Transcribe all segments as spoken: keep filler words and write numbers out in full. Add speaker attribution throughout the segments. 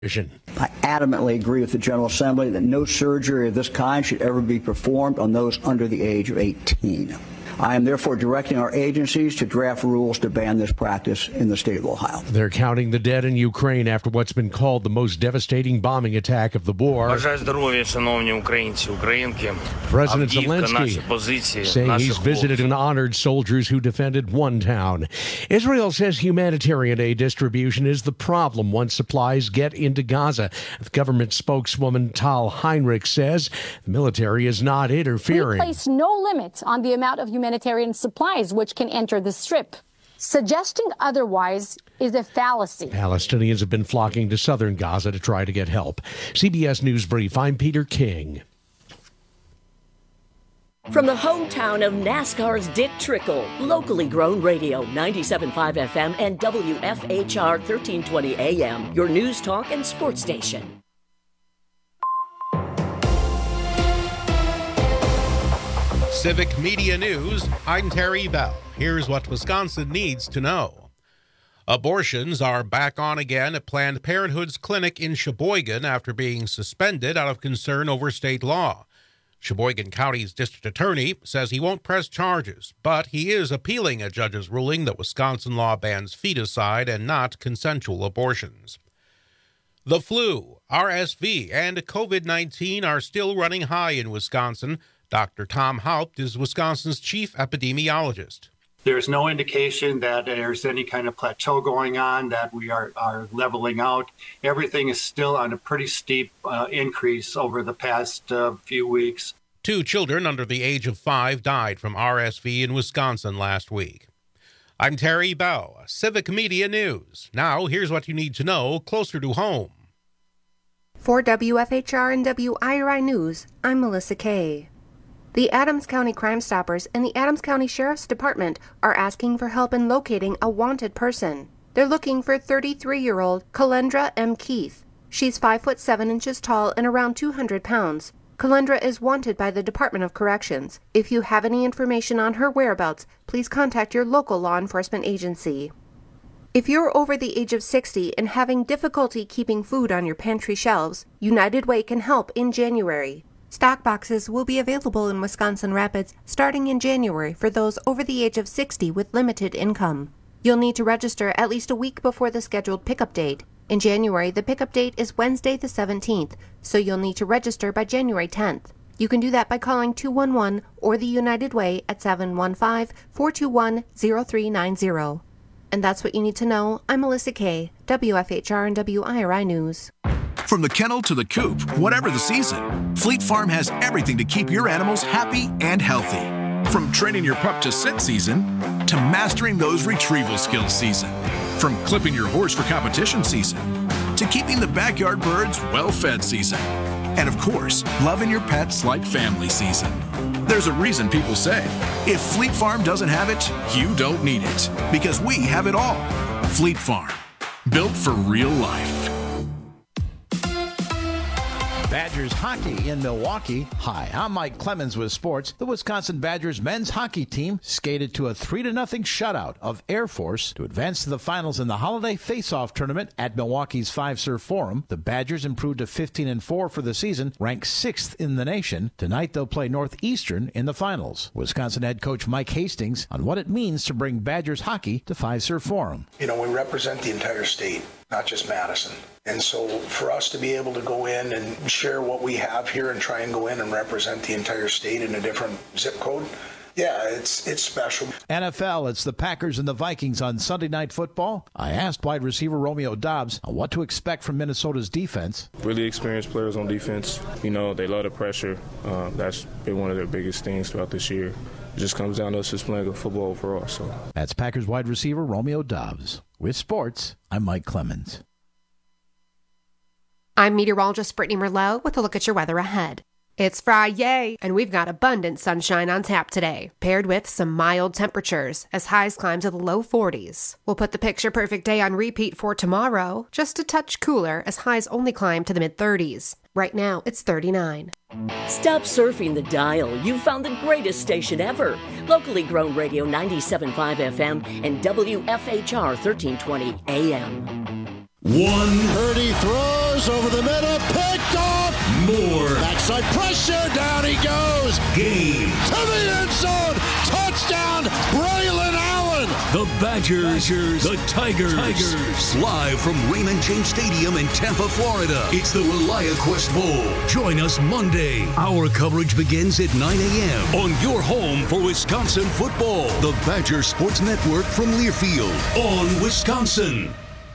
Speaker 1: I adamantly agree with the General Assembly that no surgery of this kind should ever be performed on those under the age of eighteen. I am therefore directing our agencies to draft rules to ban this practice in the state of Ohio.
Speaker 2: They're counting the dead in Ukraine after what's been called the most devastating bombing attack of the war. President Zelensky saying he's visited and honored soldiers who defended one town. Israel says humanitarian aid distribution is the problem once supplies get into Gaza. The government spokeswoman Tal Heinrich says the military is not interfering.
Speaker 3: We place no limits on the amount of humanitarian supplies which can enter the strip. Suggesting otherwise is a fallacy.
Speaker 2: Palestinians have been flocking to southern Gaza to try to get help. C B S News Brief, I'm Peter King.
Speaker 4: From the hometown of NASCAR's Dick Trickle, locally grown radio, ninety-seven point five F M and W F H R thirteen twenty A M, your news talk and sports station.
Speaker 5: Civic Media News, I'm Terry Bell. Here's what Wisconsin needs to know. Abortions are back on again at Planned Parenthood's clinic in Sheboygan after being suspended out of concern over state law. Sheboygan County's district attorney says he won't press charges, but he is appealing a judge's ruling that Wisconsin law bans feticide and not consensual abortions. The flu, R S V, and COVID nineteen are still running high in Wisconsin. Doctor Tom Haupt is Wisconsin's chief epidemiologist.
Speaker 6: There's no indication that there's any kind of plateau going on, that we are, are leveling out. Everything is still on a pretty steep uh, increase over the past uh, few weeks.
Speaker 5: Two children under the age of five died from R S V in Wisconsin last week. I'm Terry Bell, Civic Media News. Now, here's what you need to know closer to home.
Speaker 7: For W F H R and W I R I News, I'm Melissa Kay. The Adams County Crime Stoppers and the Adams County Sheriff's Department are asking for help in locating a wanted person. They're looking for thirty-three-year-old Kalendra M. Keith. She's five foot seven inches tall and around two hundred pounds. Kalendra is wanted by the Department of Corrections. If you have any information on her whereabouts, please contact your local law enforcement agency. If you're over the age of sixty and having difficulty keeping food on your pantry shelves, United Way can help in January. Stock boxes will be available in Wisconsin Rapids starting in January for those over the age of sixty with limited income. You'll need to register at least a week before the scheduled pickup date. In January, the pickup date is Wednesday the seventeenth, so you'll need to register by January tenth. You can do that by calling two one one or the United Way at seven one five, four two one, zero three nine zero. And that's what you need to know. I'm Melissa Kay, W F H R and W I R I News.
Speaker 8: From the kennel to the coop, whatever the season, Fleet Farm has everything to keep your animals happy and healthy. From training your pup to sit season, to mastering those retrieval skills season. From clipping your horse for competition season, to keeping the backyard birds well-fed season. And of course, loving your pets like family season. There's a reason people say, if Fleet Farm doesn't have it, you don't need it. Because we have it all. Fleet Farm, built for real life.
Speaker 9: Badgers hockey in Milwaukee. Hi, I'm Mike Clemens with sports. The Wisconsin Badgers men's hockey team skated to a three to nothing shutout of Air Force to advance to the finals in the Holiday Face-Off Tournament at Milwaukee's Five-Serve Forum. The Badgers improved to fifteen and four for the season, ranked sixth in the nation. Tonight they'll play Northeastern in the finals. Wisconsin head coach Mike Hastings on what it means to bring Badgers hockey to Five-Serve Forum.
Speaker 10: You know, we represent the entire state, not just Madison. And so for us to be able to go in and share what we have here and try and go in and represent the entire state in a different zip code, yeah, it's it's special.
Speaker 9: N F L, it's the Packers and the Vikings on Sunday Night Football. I asked wide receiver Romeo Doubs on what to expect from Minnesota's defense.
Speaker 11: Really experienced players on defense. You know, they love the pressure. Uh, that's been one of their biggest things throughout this year. It just comes down to us just playing good football overall. So
Speaker 9: that's Packers wide receiver Romeo Doubs. With sports, I'm Mike Clemens.
Speaker 12: I'm meteorologist Brittany Merlot with a look at your weather ahead. It's Friday, and we've got abundant sunshine on tap today, paired with some mild temperatures as highs climb to the low forties. We'll put the picture-perfect day on repeat for tomorrow, just a touch cooler as highs only climb to the mid-thirties. Right now, it's thirty-nine.
Speaker 4: Stop surfing the dial. You've found the greatest station ever. Locally grown radio ninety-seven point five F M and W F H R thirteen twenty A M.
Speaker 13: One birdie throw. throws over the middle, picked off.
Speaker 14: More.
Speaker 13: Backside pressure, down he goes.
Speaker 14: Game.
Speaker 13: To the end zone, touchdown, Braylon Allen.
Speaker 14: The Badgers, Badgers, the Tigers. Tigers. Live from Raymond James Stadium in Tampa, Florida. It's the ReliaQuest Bowl. Join us Monday. Our coverage begins at nine a.m. on your home for Wisconsin football. The Badger Sports Network from Learfield on Wisconsin.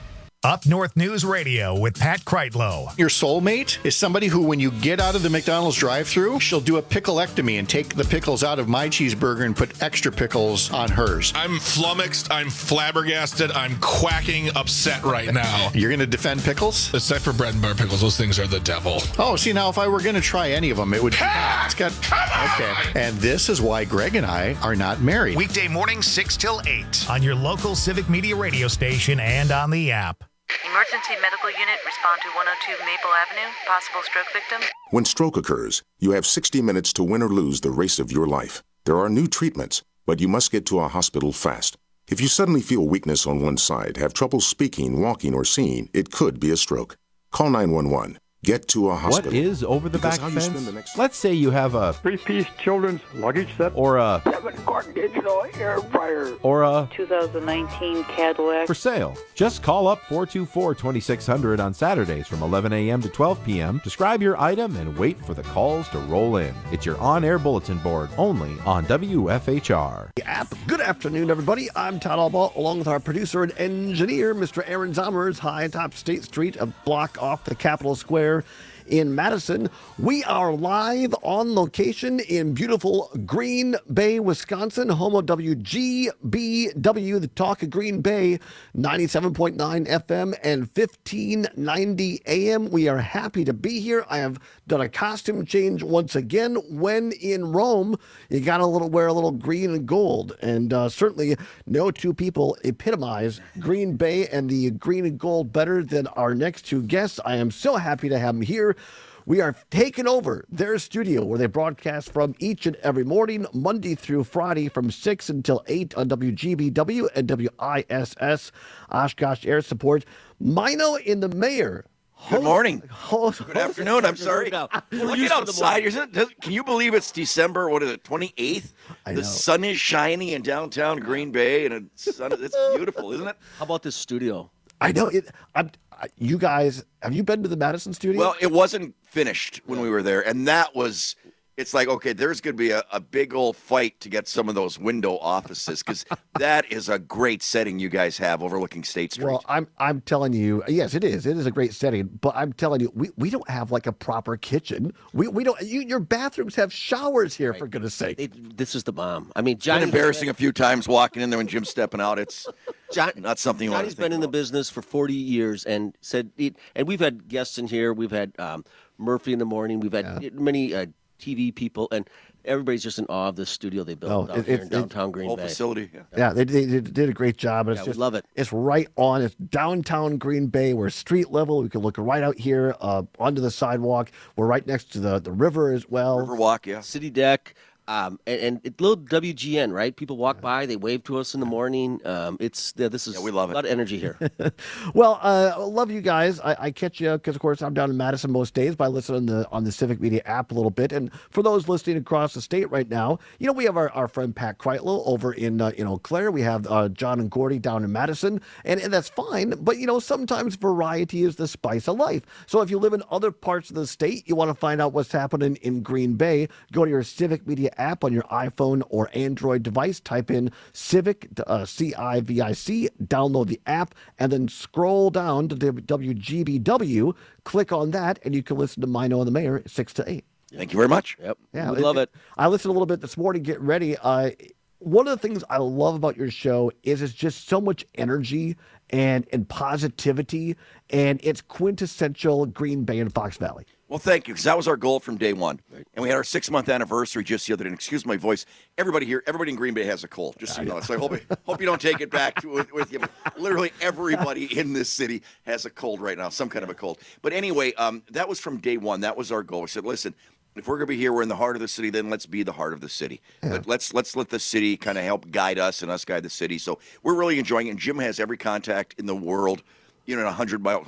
Speaker 15: Up North News Radio with Pat Kreitlow.
Speaker 16: Your soulmate is somebody who, when you get out of the McDonald's drive-thru, she'll do a picklectomy and take the pickles out of my cheeseburger and put extra pickles on hers.
Speaker 17: I'm flummoxed. I'm flabbergasted. I'm quacking upset right now.
Speaker 16: You're going to defend pickles?
Speaker 17: Except for bread and butter pickles. Those things are the devil.
Speaker 16: Oh, see, now if I were going to try any of them, it would be... It's got... Okay. And this is why Greg and I are not married.
Speaker 15: Weekday morning, six till eight on your local Civic Media radio station and on the app.
Speaker 18: Emergency medical unit, respond to one oh two Maple Avenue. Possible stroke victim.
Speaker 19: When stroke occurs, you have sixty minutes to win or lose the race of your life. There are new treatments, but you must get to a hospital fast. If you suddenly feel weakness on one side, have trouble speaking, walking, or seeing, it could be a stroke. Call nine one one. Get to a hospital.
Speaker 20: What is over the
Speaker 19: Because
Speaker 20: back
Speaker 19: how you
Speaker 20: fence?
Speaker 19: spend the next-
Speaker 20: Let's say you have a
Speaker 21: three-piece children's luggage set,
Speaker 20: or a
Speaker 21: seven-quart digital air fryer,
Speaker 20: or a
Speaker 18: two thousand nineteen Cadillac.
Speaker 20: for sale. Just call up four two four, two six zero zero on Saturdays from eleven a.m. to twelve p.m. Describe your item and wait for the calls to roll in. It's your on-air bulletin board only on W F H R.
Speaker 22: App. Good afternoon, everybody. I'm Todd Albaugh, along with our producer and engineer, Mister Aaron Zomers, high atop State Street, a block off the Capitol Square in Madison. We are live on location in beautiful Green Bay, Wisconsin, home of W G B W, the Talk of Green Bay, ninety-seven point nine F M and fifteen ninety A M. We are happy to be here. I have done a costume change once again. When in Rome, you got to little wear a little green and gold, and uh, certainly no two people epitomize Green Bay and the green and gold better than our next two guests. I am so happy to have them here. We are taking over their studio where they broadcast from each and every morning, Monday through Friday from six until eight on W G B W and W I S S, Oshkosh Air Support. Mino in the Mayor.
Speaker 23: Good morning.
Speaker 22: Host,
Speaker 23: Good afternoon. I'm sorry. Looking outside, isn't it? Can you believe it's December, what is it, twenty-eighth?
Speaker 22: I
Speaker 23: the
Speaker 22: know.
Speaker 23: sun is shining in downtown Green Bay, and it's, sun, it's beautiful, isn't it?
Speaker 22: How about this studio? I know it. I'm, I, you guys, have you been to the Madison studio?
Speaker 23: Well, it wasn't finished when we were there, and that was, it's like, okay, there's going to be a, a big old fight to get some of those window offices, because that is a great setting you guys have overlooking State Street.
Speaker 22: Well, I'm I'm telling you, yes, it is. It is a great setting, but I'm telling you, we, we don't have like a proper kitchen. We we don't. You, your bathrooms have showers here, for goodness sake.
Speaker 23: It, this is the bomb. I mean, Johnny's been embarrassing a few times walking in there when Jim's stepping out. It's
Speaker 24: John,
Speaker 23: not something you want to
Speaker 24: Johnny's
Speaker 23: think
Speaker 24: been in the business for forty years and said, and we've had guests in here. We've had um, Murphy in the morning. We've had yeah. many uh, T V people, and everybody's just in awe of this studio they built
Speaker 22: Oh,
Speaker 24: out
Speaker 22: it-
Speaker 24: here
Speaker 22: it-
Speaker 24: in downtown
Speaker 22: it-
Speaker 24: Green
Speaker 23: whole
Speaker 24: Bay.
Speaker 23: facility. Yeah.
Speaker 22: Yeah, they, they, they did a great job. It's
Speaker 24: Yeah, we
Speaker 22: just,
Speaker 24: love it.
Speaker 22: It's right on. It's downtown Green Bay. We're street level. We can look right out here uh, onto the sidewalk. We're right next to the, the river as well.
Speaker 23: Riverwalk, yeah.
Speaker 24: City deck. Um, and, and it's little W G N, right? People walk by, they wave to us in the morning. Um, it's yeah, this is
Speaker 23: Yeah, we love
Speaker 24: a
Speaker 23: it.
Speaker 24: lot of energy here.
Speaker 22: Well, uh, I love you guys. I, I catch you because, of course, I'm down in Madison most days, but I listen on the on the Civic Media app a little bit. And for those listening across the state right now, you know, we have our, our friend Pat Kreitlow over in uh, in Eau Claire. We have uh, John and Gordy down in Madison, and, and that's fine. But, you know, sometimes variety is the spice of life. So if you live in other parts of the state, you want to find out what's happening in Green Bay, go to your Civic Media app on your iPhone or Android device, type in Civic, uh, C I V I C, download the app, and then scroll down to W G B W, click on that, and you can listen to Mino and the Mayor six to eight.
Speaker 23: Thank you very much.
Speaker 24: Yep.
Speaker 22: Yeah,
Speaker 24: we love it.
Speaker 22: I listened a little bit this morning, get ready. Uh, one of the things I love about your show is it's just so much energy and, and positivity, and it's quintessential Green Bay and Fox Valley.
Speaker 23: Well, thank you, because that was our goal from day one. And we had our six-month anniversary just the other day. And excuse my voice. Everybody here, everybody in Green Bay has a cold, just so you know. So I hope, hope you don't take it back to, with, with you. But literally everybody in this city has a cold right now, some kind of a cold. But anyway, um, that was from day one. That was our goal. We said, listen, if we're going to be here, we're in the heart of the city, then let's be the heart of the city.
Speaker 22: Yeah.
Speaker 23: Let, let's let's let the city kind of help guide us and us guide the city. So we're really enjoying it. And Jim has every contact in the world, you know, in a hundred mile,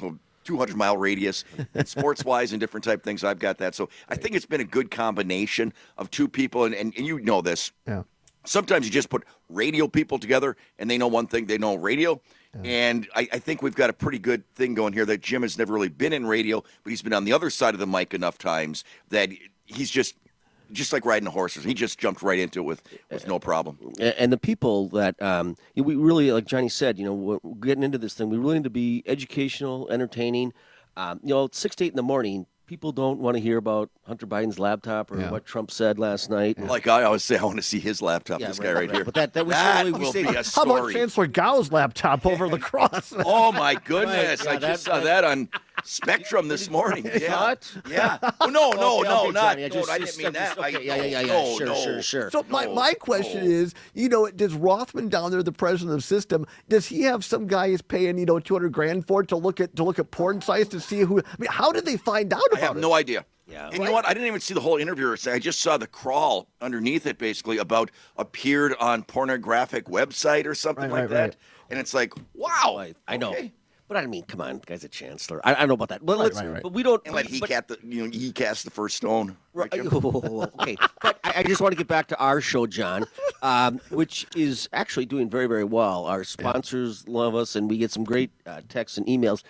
Speaker 23: two hundred mile radius, sports wise and different type things. I've got that. So I think it's been a good combination of two people, and, and, and you know this.
Speaker 22: Yeah.
Speaker 23: Sometimes you just put radio people together, and they know one thing, they know radio. Yeah. And I, I think we've got a pretty good thing going here that Jim has never really been in radio, but he's been on the other side of the mic enough times that he's just just like riding horses. He just jumped right into it with, with no problem.
Speaker 24: And the people that um, we really, like Johnny said, you know, we're getting into this thing. We really need to be educational, entertaining. Um, you know, it's six to eight in the morning. People don't want to hear about Hunter Biden's laptop or
Speaker 23: Yeah.
Speaker 24: what Trump said last night.
Speaker 23: Like I always say, I want to see his laptop.
Speaker 24: Yeah,
Speaker 23: this
Speaker 24: right,
Speaker 23: guy right,
Speaker 24: right.
Speaker 23: here.
Speaker 24: But that- that was
Speaker 23: that
Speaker 24: really- we
Speaker 23: will
Speaker 24: say-
Speaker 23: be a
Speaker 22: How
Speaker 23: story.
Speaker 22: about Chancellor Gao's laptop over the cross?
Speaker 23: Oh my goodness!
Speaker 24: Right, yeah,
Speaker 23: I just
Speaker 24: that-
Speaker 23: saw that on Spectrum this morning. Yeah,
Speaker 24: What?
Speaker 23: yeah. Oh no, no,
Speaker 24: Okay,
Speaker 23: no,
Speaker 24: okay,
Speaker 23: not.
Speaker 24: Johnny, I
Speaker 23: no,
Speaker 24: just-
Speaker 23: I didn't
Speaker 24: just-
Speaker 23: mean
Speaker 24: I'm
Speaker 23: that.
Speaker 24: just- okay,
Speaker 23: I,
Speaker 24: yeah, yeah, yeah, yeah.
Speaker 23: no,
Speaker 24: Sure,
Speaker 23: no.
Speaker 24: sure, sure.
Speaker 22: So my,
Speaker 23: No,
Speaker 22: my question
Speaker 23: no.
Speaker 22: is, you know, does Rothman down there, the president of the system, does he have some guy he's paying, you know, two hundred grand for to look at to look at porn sites to see who? I mean, how did they find out
Speaker 23: I
Speaker 22: about
Speaker 23: have
Speaker 22: it?
Speaker 23: no idea.
Speaker 24: Yeah.
Speaker 23: And you know what? I didn't even see the whole interview. I just saw the crawl underneath it, basically about appeared on pornographic website or something
Speaker 22: Right,
Speaker 23: like
Speaker 22: right,
Speaker 23: that.
Speaker 22: right.
Speaker 23: And it's like, wow.
Speaker 24: I, I know.
Speaker 23: okay.
Speaker 24: But I mean, come on, guy's a chancellor. I, I know about that. But,
Speaker 22: Right,
Speaker 24: let's,
Speaker 22: right, right.
Speaker 24: but we don't.
Speaker 23: And let he
Speaker 24: but,
Speaker 23: cast the you know he cast the first stone. Right, Jim?
Speaker 24: okay, but I, I just want to get back to our show, John, um, which is actually doing very, very well. Our sponsors love us, and we get some great uh, texts and emails.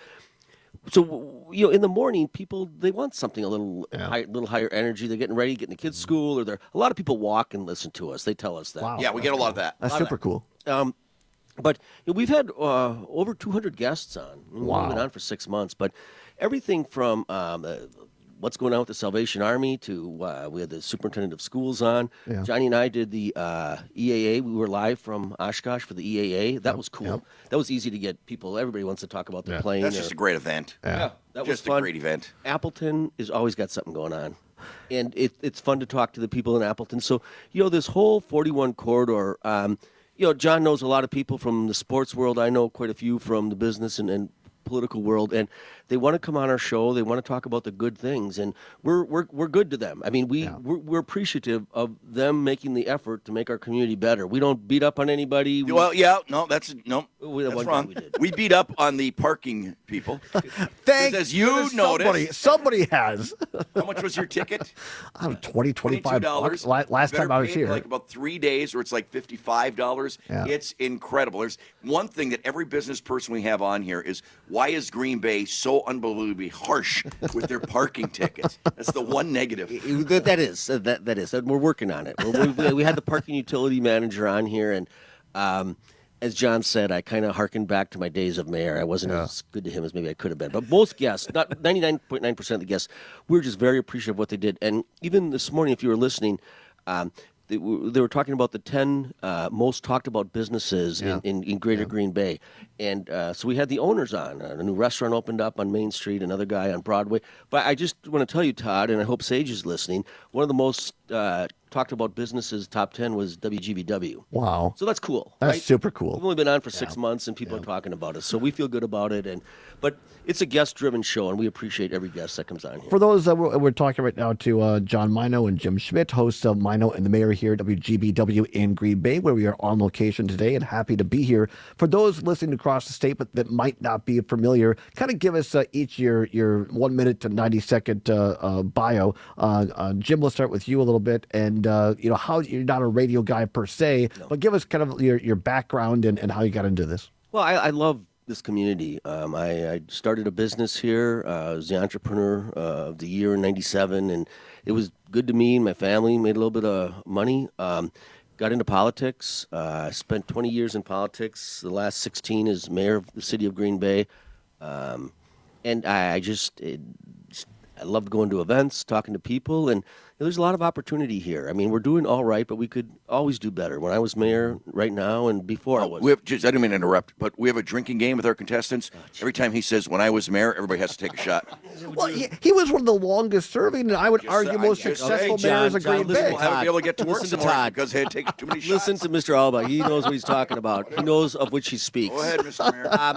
Speaker 24: So, you know, in the morning, people, they want something a little high, little higher energy. They're getting ready, getting the kids to school, or they're a lot of people walk and listen to us. They tell us that.
Speaker 22: Wow.
Speaker 23: Yeah, we get a lot of that.
Speaker 22: That's
Speaker 24: lot of
Speaker 22: super
Speaker 24: that.
Speaker 22: cool.
Speaker 24: Um, but you know, we've had uh, over two hundred guests on.
Speaker 22: Wow.
Speaker 24: We've been on for six months. But everything from um, uh, what's going on with the Salvation Army to uh, we had the superintendent of schools on.
Speaker 22: Yeah.
Speaker 24: Johnny and I did the uh, E A A. We were live from Oshkosh for the E A A. That was cool.
Speaker 22: yep.
Speaker 24: That was easy to get people. Everybody wants to talk about their
Speaker 22: Yeah.
Speaker 24: plane.
Speaker 23: That's
Speaker 24: or-
Speaker 23: just a great event.
Speaker 22: Yeah.
Speaker 24: that was
Speaker 23: Just a
Speaker 24: fun.
Speaker 23: great event.
Speaker 24: Appleton has always got something going on. And it, it's fun to talk to the people in Appleton. So, you know, this whole forty-one corridor, um, you know, John knows a lot of people from the sports world. I know quite a few from the business and, and political world. And they want to come on our show. They want to talk about the good things. And we're we're, we're good to them. I mean, we,
Speaker 22: Yeah.
Speaker 24: we're, we're appreciative of them making the effort to make our community better. We don't beat up on anybody. We,
Speaker 23: Well, yeah, no, that's no,
Speaker 24: We-
Speaker 23: that's
Speaker 24: one
Speaker 23: wrong.
Speaker 24: time we did.
Speaker 23: We beat up on the parking people.
Speaker 22: Thank
Speaker 23: As you
Speaker 22: goodness
Speaker 23: noticed-
Speaker 22: somebody, somebody has.
Speaker 23: How much was your ticket?
Speaker 22: I don't know, twenty, twenty-five
Speaker 23: dollars.
Speaker 22: bucks. La- Last
Speaker 23: Better
Speaker 22: time I was
Speaker 23: pay for
Speaker 22: here.
Speaker 23: like about three days, where it's like fifty-five dollars.
Speaker 22: Yeah.
Speaker 23: It's incredible. There's one thing that every business person we have on here is: why is Green Bay so unbelievably harsh with their parking tickets? That's the one negative.
Speaker 24: That, that is that that is. We're working on it. We, we, we had the parking utility manager on here, and um, as John said, I kind of harkened back to my days of mayor. I wasn't
Speaker 22: Yeah.
Speaker 24: as good to him as maybe I could have been. But most guests, not ninety-nine point nine percent of the guests, we were just very appreciative of what they did. And even this morning, if you were listening, um, they, were- they were talking about the ten uh, most talked about businesses
Speaker 22: Yeah.
Speaker 24: in, in, in Greater Green Bay. And uh, so we had the owners on. A new restaurant opened up on Main Street, another guy on Broadway. But I just want to tell you, Todd, and I hope Sage is listening, one of the most uh, talked about businesses, top ten, was W G B W.
Speaker 22: Wow.
Speaker 24: So that's cool.
Speaker 22: That's
Speaker 24: right?
Speaker 22: super
Speaker 24: We've
Speaker 22: cool.
Speaker 24: only been on for six months, and people are talking about us, so we feel good about it. And but it's a guest-driven show, and we appreciate every guest that comes on here.
Speaker 22: For those that we're, we're talking right now to uh, John Mino and Jim Schmidt, hosts of Mino and the Mayor here at W G B W in Green Bay, where we are on location today and happy to be here. For those listening across the state but that might not be familiar, kind of give us uh, each your your one minute to ninety second uh, uh, bio. Uh, uh, Jim, let's start with you a little bit, and uh, you know how you're not a radio guy per se,
Speaker 24: No.
Speaker 22: but give us kind of your your background and, and how you got into this.
Speaker 24: Well, I, I love this community. Um, I, I started a business here. Uh, I was the entrepreneur uh, of the year in ninety-seven, and it was good to me and my family. Made a little bit of money. Um, got into politics. Uh, spent twenty years in politics. The last sixteen as mayor of the city of Green Bay. Um, and I, I just, it, I loved going to events, talking to people, and you know, there's a lot of opportunity here. I mean, we're doing all right, but we could always do better. When I was mayor, right now, and before I was.
Speaker 23: We have, just, I didn't mean to interrupt, but we have a drinking game with our contestants. Every time he says, "When I was mayor," everybody has to take a shot.
Speaker 22: Well, he, he was one of the longest serving, and I would
Speaker 23: Just,
Speaker 22: argue
Speaker 23: uh,
Speaker 22: most
Speaker 23: just-
Speaker 22: successful
Speaker 24: Hey, John,
Speaker 22: mayors of
Speaker 24: John,
Speaker 22: Green
Speaker 24: listen
Speaker 22: Bay.
Speaker 24: to
Speaker 23: We'll have to be able to get to work
Speaker 24: Listen
Speaker 23: some
Speaker 24: to
Speaker 23: more
Speaker 24: Todd.
Speaker 23: because they had taken too many shots.
Speaker 24: Listen to Mister Alba. He knows what he's talking about. He knows of which he speaks.
Speaker 23: Go ahead, Mister Mayor.
Speaker 24: Um,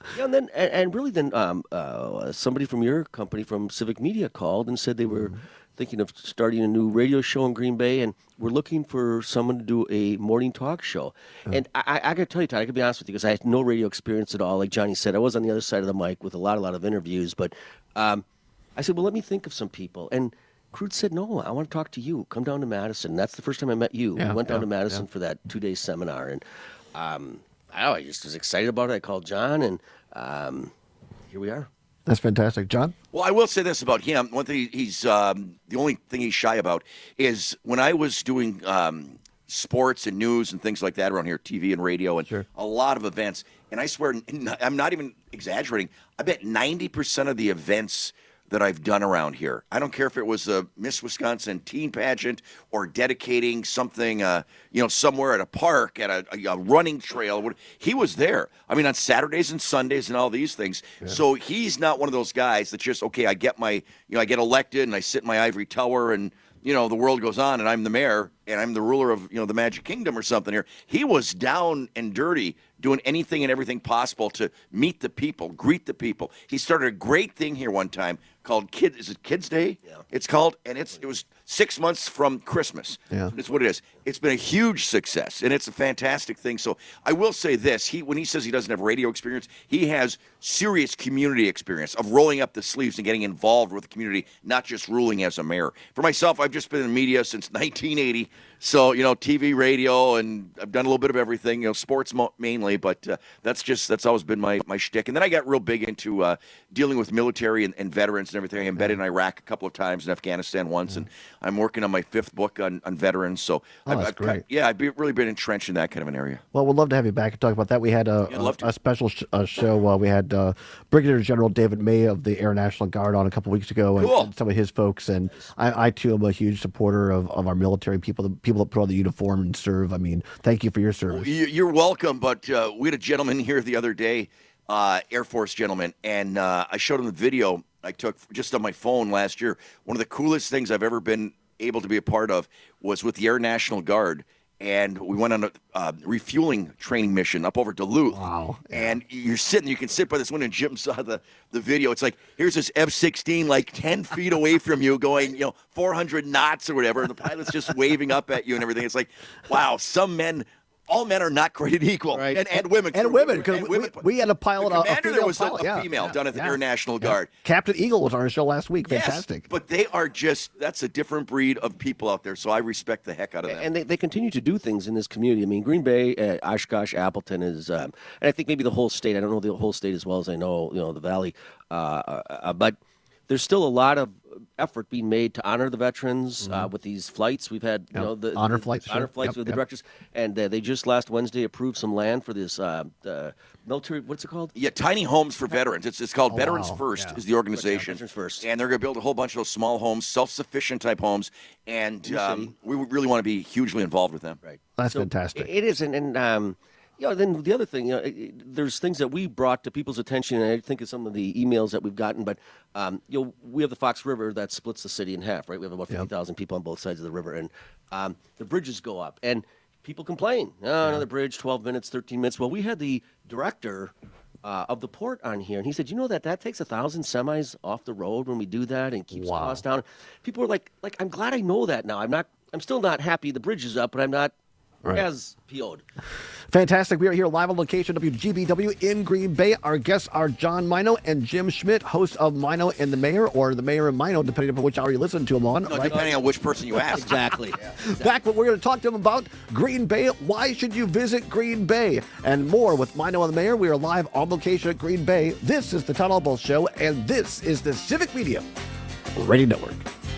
Speaker 24: Yeah, and then and, and really then um, uh, somebody from your company from Civic Media called and said they were mm-hmm. thinking of starting a new radio show in Green Bay, and we're looking for someone to do a morning talk show. Mm-hmm. And I, I got to tell you, Todd, I could be honest with you, because I had no radio experience at all. Like Johnny said, I was on the other side of the mic with a lot, a lot of interviews. But um, I said, well, let me think of some people. And Crute said, no, I want to talk to you. Come down to Madison. And that's the first time I met you.
Speaker 22: Yeah,
Speaker 24: we went down
Speaker 22: yeah,
Speaker 24: to Madison
Speaker 22: yeah.
Speaker 24: for that two-day seminar. And um, I, don't know, I just was excited about it. I called John, and um, here we are.
Speaker 22: That's fantastic. John?
Speaker 23: Well, I will say this about him. One thing he's um, the only thing he's shy about is when I was doing um, sports and news and things like that around here, T V and radio, and
Speaker 22: sure.
Speaker 23: a lot of events. And I swear, I'm not even exaggerating. I bet ninety percent of the events that I've done around here, I don't care if it was a Miss Wisconsin teen pageant or dedicating something, uh, you know, somewhere at a park, at a, a, a running trail. He was there. I mean, on Saturdays and Sundays and all these things. Yeah. So he's not one of those guys that just, okay, I get my, you know, I get elected and I sit in my ivory tower and, you know, the world goes on and I'm the mayor and I'm the ruler of, you know, the Magic Kingdom or something here. He was down and dirty doing anything and everything possible to meet the people, greet the people. He started a great thing here one time called Kid, is it Kids Day? Yeah. It's called, and it's it was six months from Christmas.
Speaker 22: Yeah.
Speaker 23: That's what it is. It's been a huge success, and it's a fantastic thing. So I will say this, he when he says he doesn't have radio experience, he has serious community experience of rolling up the sleeves and getting involved with the community, not just ruling as a mayor. For myself, I've just been in media since nineteen eighty. So, you know, T V, radio, and I've done a little bit of everything, you know, sports mo- mainly, but uh, that's just, that's always been my, my shtick. And then I got real big into uh, dealing with military and, and veterans and everything. I embedded in Iraq a couple of times, in Afghanistan once, mm-hmm. and I'm working on my fifth book on, on veterans. So,
Speaker 22: oh,
Speaker 23: I've,
Speaker 22: that's
Speaker 23: I've
Speaker 22: great.
Speaker 23: Kind of, yeah, I've be, really been entrenched in that kind of an area.
Speaker 22: Well, we'd love to have you back and talk about that. We had a,
Speaker 23: yeah,
Speaker 22: a, a special sh- uh, show. Uh, we had uh, Brigadier General David May of the Air National Guard on a couple weeks ago, and,
Speaker 23: cool.
Speaker 22: and some of his folks. And I, I, too, am a huge supporter of, of our military people, the people that put on the uniform and serve. I mean, thank you for your service.
Speaker 23: You're welcome, but uh, we had a gentleman here the other day, uh, Air Force gentleman, and uh, I showed him the video I took just on my phone last year. One of the coolest things I've ever been able to be a part of was with the Air National Guard, and we went on a uh, refueling training mission up over Duluth.
Speaker 22: Wow.
Speaker 23: And you're sitting, you can sit by this window, and Jim saw the, the video. It's like, here's this F sixteen like ten feet away from you going, you know, four hundred knots or whatever, and the pilot's just waving up at you and everything. It's like, wow, some men... All men are not created equal,
Speaker 22: right.
Speaker 23: and, and women.
Speaker 22: And women, because we, we had a pilot,
Speaker 23: the
Speaker 22: a, a
Speaker 23: commander
Speaker 22: female
Speaker 23: there was
Speaker 22: pilot.
Speaker 23: a, a
Speaker 22: yeah,
Speaker 23: female
Speaker 22: yeah,
Speaker 23: done at the
Speaker 22: yeah.
Speaker 23: Air National
Speaker 22: Yeah.
Speaker 23: Guard.
Speaker 22: Captain Eagle was on our show last week. Fantastic.
Speaker 23: Yes, but they are just, that's a different breed of people out there, so I respect the heck out of them.
Speaker 24: And they, they continue to do things in this community. I mean, Green Bay, uh, Oshkosh, Appleton is, um, and I think maybe the whole state. I don't know the whole state as well as I know, you know, the Valley, uh, uh, but there's still a lot of effort being made to honor the veterans mm-hmm. uh, with these flights. We've had, you
Speaker 22: yep.
Speaker 24: know, the
Speaker 22: honor
Speaker 24: the,
Speaker 22: flights,
Speaker 24: honor
Speaker 22: sure.
Speaker 24: flights
Speaker 22: yep,
Speaker 24: with
Speaker 22: yep.
Speaker 24: the directors, and uh, they just last Wednesday approved some land for this uh, uh, military. What's it called?
Speaker 23: Yeah, tiny homes for veterans. It's it's called
Speaker 22: oh,
Speaker 23: Veterans
Speaker 22: wow.
Speaker 23: First
Speaker 22: yeah.
Speaker 23: is the organization.
Speaker 24: Veterans First,
Speaker 23: and they're going to build a whole bunch of those small homes, self-sufficient type homes, and um, we really want to be hugely involved with them.
Speaker 24: Right,
Speaker 22: that's
Speaker 24: so
Speaker 22: fantastic.
Speaker 24: It is, and. and um, You know, then the other thing, you know, it, it, there's things that we brought to people's attention, and I think of some of the emails that we've gotten, but, um, you know, we have the Fox River that splits the city in half, right? We have about fifty thousand yep. people on both sides of the river, and um, the bridges go up, and people complain. Oh, yeah. Another bridge, twelve minutes, thirteen minutes. Well, we had the director uh, of the port on here, and he said, you know that that takes a thousand semis off the road when we do that and keeps
Speaker 22: wow.
Speaker 24: costs down. People are like, like, I'm glad I know that now. I'm not, I'm still not happy the bridge is up, but I'm not right. as P O'd.
Speaker 22: Fantastic. We are here live on location, W G B W in Green Bay. Our guests are John Mino and Jim Schmidt, hosts of Mino and the Mayor, or the Mayor and Mino, depending upon which hour you listen to them on.
Speaker 23: No,
Speaker 22: right?
Speaker 23: depending on which person you ask.
Speaker 24: Exactly. Yeah, exactly.
Speaker 22: Back, what we're going to talk to them about Green Bay. Why should you visit Green Bay? And more with Mino and the Mayor. We are live on location at Green Bay. This is the Todd Albaugh Show, and this is the Civic Media Radio Network.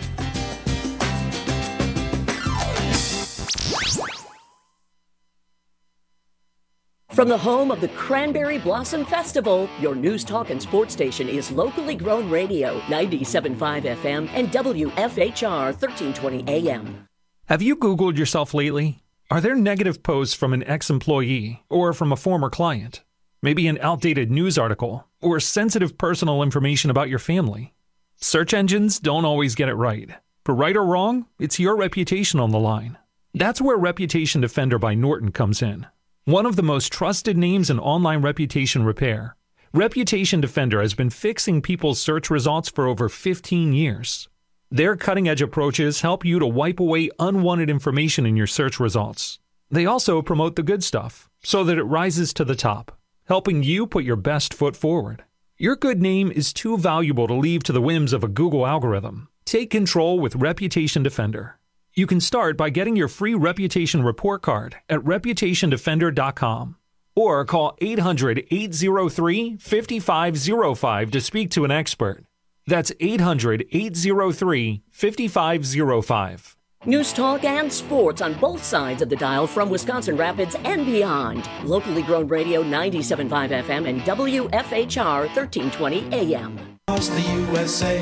Speaker 4: From the home of the Cranberry Blossom Festival, your news, talk, and sports station is locally grown radio, ninety-seven point five F M and W F H R thirteen twenty A M.
Speaker 1: Have you Googled yourself lately? Are there negative posts from an ex-employee or from a former client? Maybe an outdated news article or sensitive personal information about your family? Search engines don't always get it right. For right or wrong, it's your reputation on the line. That's where Reputation Defender by Norton comes in. One of the most trusted names in online reputation repair, Reputation Defender has been fixing people's search results for over fifteen years. Their cutting-edge approaches help you to wipe away unwanted information in your search results. They also promote the good stuff so that it rises to the top, helping you put your best foot forward. Your good name is too valuable to leave to the whims of a Google algorithm. Take control with Reputation Defender. You can start by getting your free reputation report card at reputation defender dot com or call eight hundred, eight oh three, five five oh five to speak to an expert. That's eight hundred, eight oh three, five five oh five.
Speaker 4: News talk and sports on both sides of the dial from Wisconsin Rapids and beyond. Locally grown radio ninety-seven point five F M and W F H R thirteen twenty A M.
Speaker 2: Across the U S A,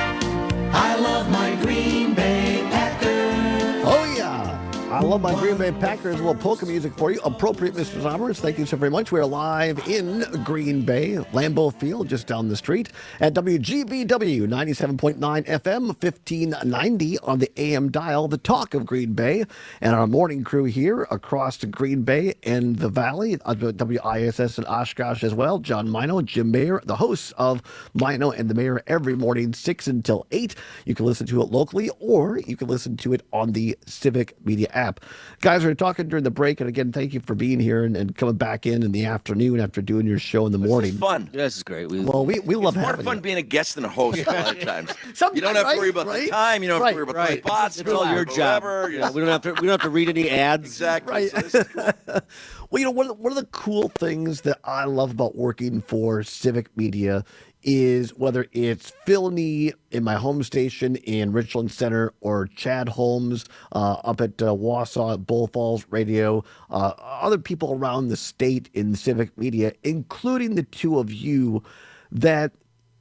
Speaker 2: I love my Green Bay Packers.
Speaker 22: Oh, yeah. I love my Green Bay Packers. A little polka music for you. Appropriate, Mister Zommers. Thank you so very much. We are live in Green Bay, Lambeau Field, just down the street at W G B W ninety-seven point nine F M, fifteen ninety on the A M dial, the talk of Green Bay. And our morning crew here across the Green Bay and the Valley, uh, W I S S and Oshkosh as well. John Mino, Jim Mayer, the hosts of Mino and the Mayor every morning, six until eight. You can listen to it locally or you can listen to it on the Civic Media app. Guys, we were talking during the break, and again, thank you for being here and, and coming back in in the afternoon after doing your show in the morning.
Speaker 23: This is fun.
Speaker 24: Yeah, this is great. We,
Speaker 22: well, we, we love
Speaker 23: it's
Speaker 22: having
Speaker 23: more fun
Speaker 22: you.
Speaker 23: being a guest than a host a lot of times.
Speaker 22: Sometimes,
Speaker 23: you don't have
Speaker 22: right,
Speaker 23: to worry about
Speaker 22: right?
Speaker 23: the time. You don't have
Speaker 22: right,
Speaker 23: to worry about
Speaker 24: right.
Speaker 23: the spots.
Speaker 24: It's all your job.
Speaker 23: Whatever.
Speaker 24: Yeah, we don't have to. We don't have to read any ads.
Speaker 23: Exactly.
Speaker 22: Right.
Speaker 23: So this is cool.
Speaker 22: Well, you know, one of, the, one of the cool things that I love about working for Civic Media is whether it's Phil Nee in my home station in Richland Center or Chad Holmes uh, up at uh, Wausau at Bull Falls Radio, uh, other people around the state in Civic Media, including the two of you, that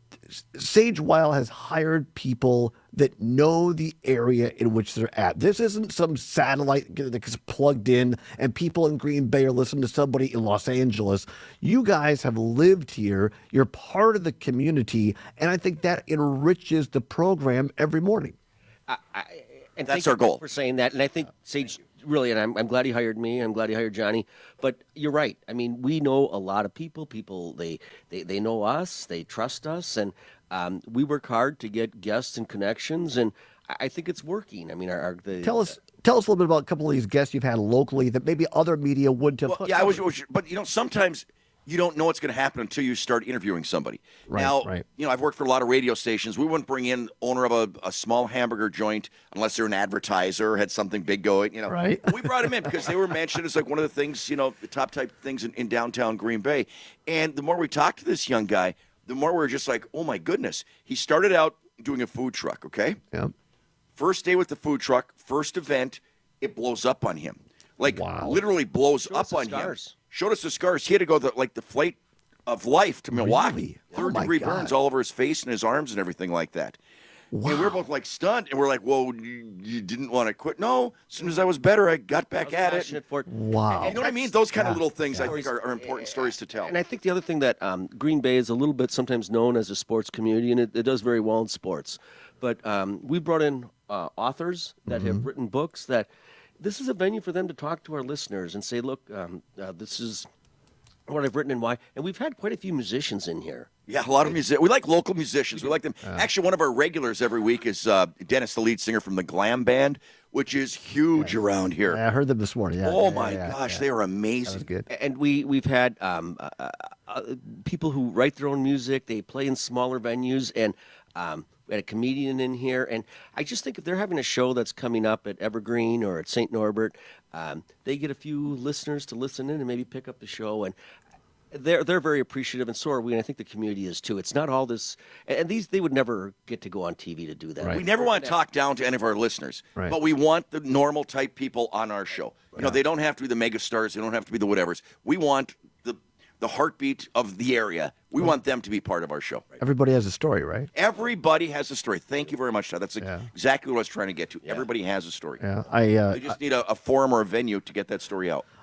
Speaker 22: Sage Weil has hired people that know the area in which they're at. This isn't some satellite that's plugged in and people in Green Bay are listening to somebody in Los Angeles. You guys have lived here. You're part of the community, and I think that enriches the program every morning.
Speaker 24: I, I, and
Speaker 23: That's
Speaker 24: thank
Speaker 23: our
Speaker 24: you
Speaker 23: goal.
Speaker 24: for saying that. And I think Sage really, and I'm, I'm glad he hired me. I'm glad he hired Johnny. But you're right. I mean, we know a lot of people. People they they, they know us. They trust us, and um, we work hard to get guests and connections. And I, I think it's working. I mean, our, our the,
Speaker 22: Tell us. Tell us a little bit about a couple of these guests you've had locally that maybe other media wouldn't have.
Speaker 23: Well, yeah, I was, was, but you know, sometimes you don't know what's going to happen until you start interviewing somebody.
Speaker 22: Right,
Speaker 23: now,
Speaker 22: right.
Speaker 23: you know, I've worked for a lot of radio stations. We wouldn't bring in owner of a, a small hamburger joint unless they're an advertiser or had something big going. You know,
Speaker 22: right.
Speaker 23: We brought him in because they were mentioned as like one of the things, you know, the top type things in, in downtown Green Bay. And the more we talked to this young guy, the more we were just like, oh my goodness. He started out doing a food truck. Okay.
Speaker 22: Yeah.
Speaker 23: First day with the food truck, first event, it blows up on him. Like
Speaker 22: Wow.
Speaker 23: literally blows
Speaker 24: Showed
Speaker 23: up
Speaker 24: us the
Speaker 23: on
Speaker 24: scars.
Speaker 23: him. Showed us the scars. He had to go the, like the flight of life to Milwaukee.
Speaker 22: Really?
Speaker 23: Third
Speaker 22: Oh, my
Speaker 23: degree
Speaker 22: God.
Speaker 23: burns all over his face and his arms and everything like that.
Speaker 22: Wow.
Speaker 23: And we were both like stunned, and we're like, "Whoa, you, you didn't want to quit?" No. As soon as I was better, I got back at it.
Speaker 24: Passionate for it.
Speaker 22: Wow.
Speaker 23: You know what I mean? Those kind of
Speaker 22: Yeah.
Speaker 23: little things I
Speaker 24: Yeah.
Speaker 23: think are, are important stories to tell.
Speaker 24: And I think the other thing that um, Green Bay is a little bit sometimes known as a sports community, and it, it does very well in sports. But um, we brought in uh, authors that
Speaker 22: Mm-hmm.
Speaker 24: have written books that this is a venue for them to talk to our listeners and say, look, um, uh, this is what I've written and why. And we've had quite a few musicians in here.
Speaker 23: Yeah, a lot of music. We like local musicians. We like them. Actually, one of our regulars every week is uh, Dennis, the lead singer from the Glam Band, which is huge around here.
Speaker 22: I heard them this morning. Yeah,
Speaker 23: oh
Speaker 22: yeah,
Speaker 23: my
Speaker 22: yeah,
Speaker 23: gosh,
Speaker 22: yeah.
Speaker 23: they are
Speaker 22: That
Speaker 23: amazing.
Speaker 22: was good.
Speaker 24: And we, we've had um, uh, uh, uh, people who write their own music. They play in smaller venues. And um, we had a comedian in here. And I just think if they're having a show that's coming up at Evergreen or at Saint Norbert, um, they get a few listeners to listen in and maybe pick up the show. And they're they're very appreciative, and so are we. And I think the community is too. It's not all this, and these they would never get to go on T V to do that.
Speaker 22: Right.
Speaker 23: We never want to talk down to any of our listeners,
Speaker 22: Right.
Speaker 23: but we want the normal type people on our show. You know, they don't have to be the mega stars. They don't have to be the whatevers. We want the the heartbeat of the area. We want them to be part of our show.
Speaker 22: Everybody has a story, right?
Speaker 23: Everybody has a story. Thank you very much, Todd. That's
Speaker 22: Yeah.
Speaker 23: exactly what I was trying to get to. Everybody has a story.
Speaker 22: Yeah. I uh,
Speaker 23: They just need a, a forum or a venue to get that story out.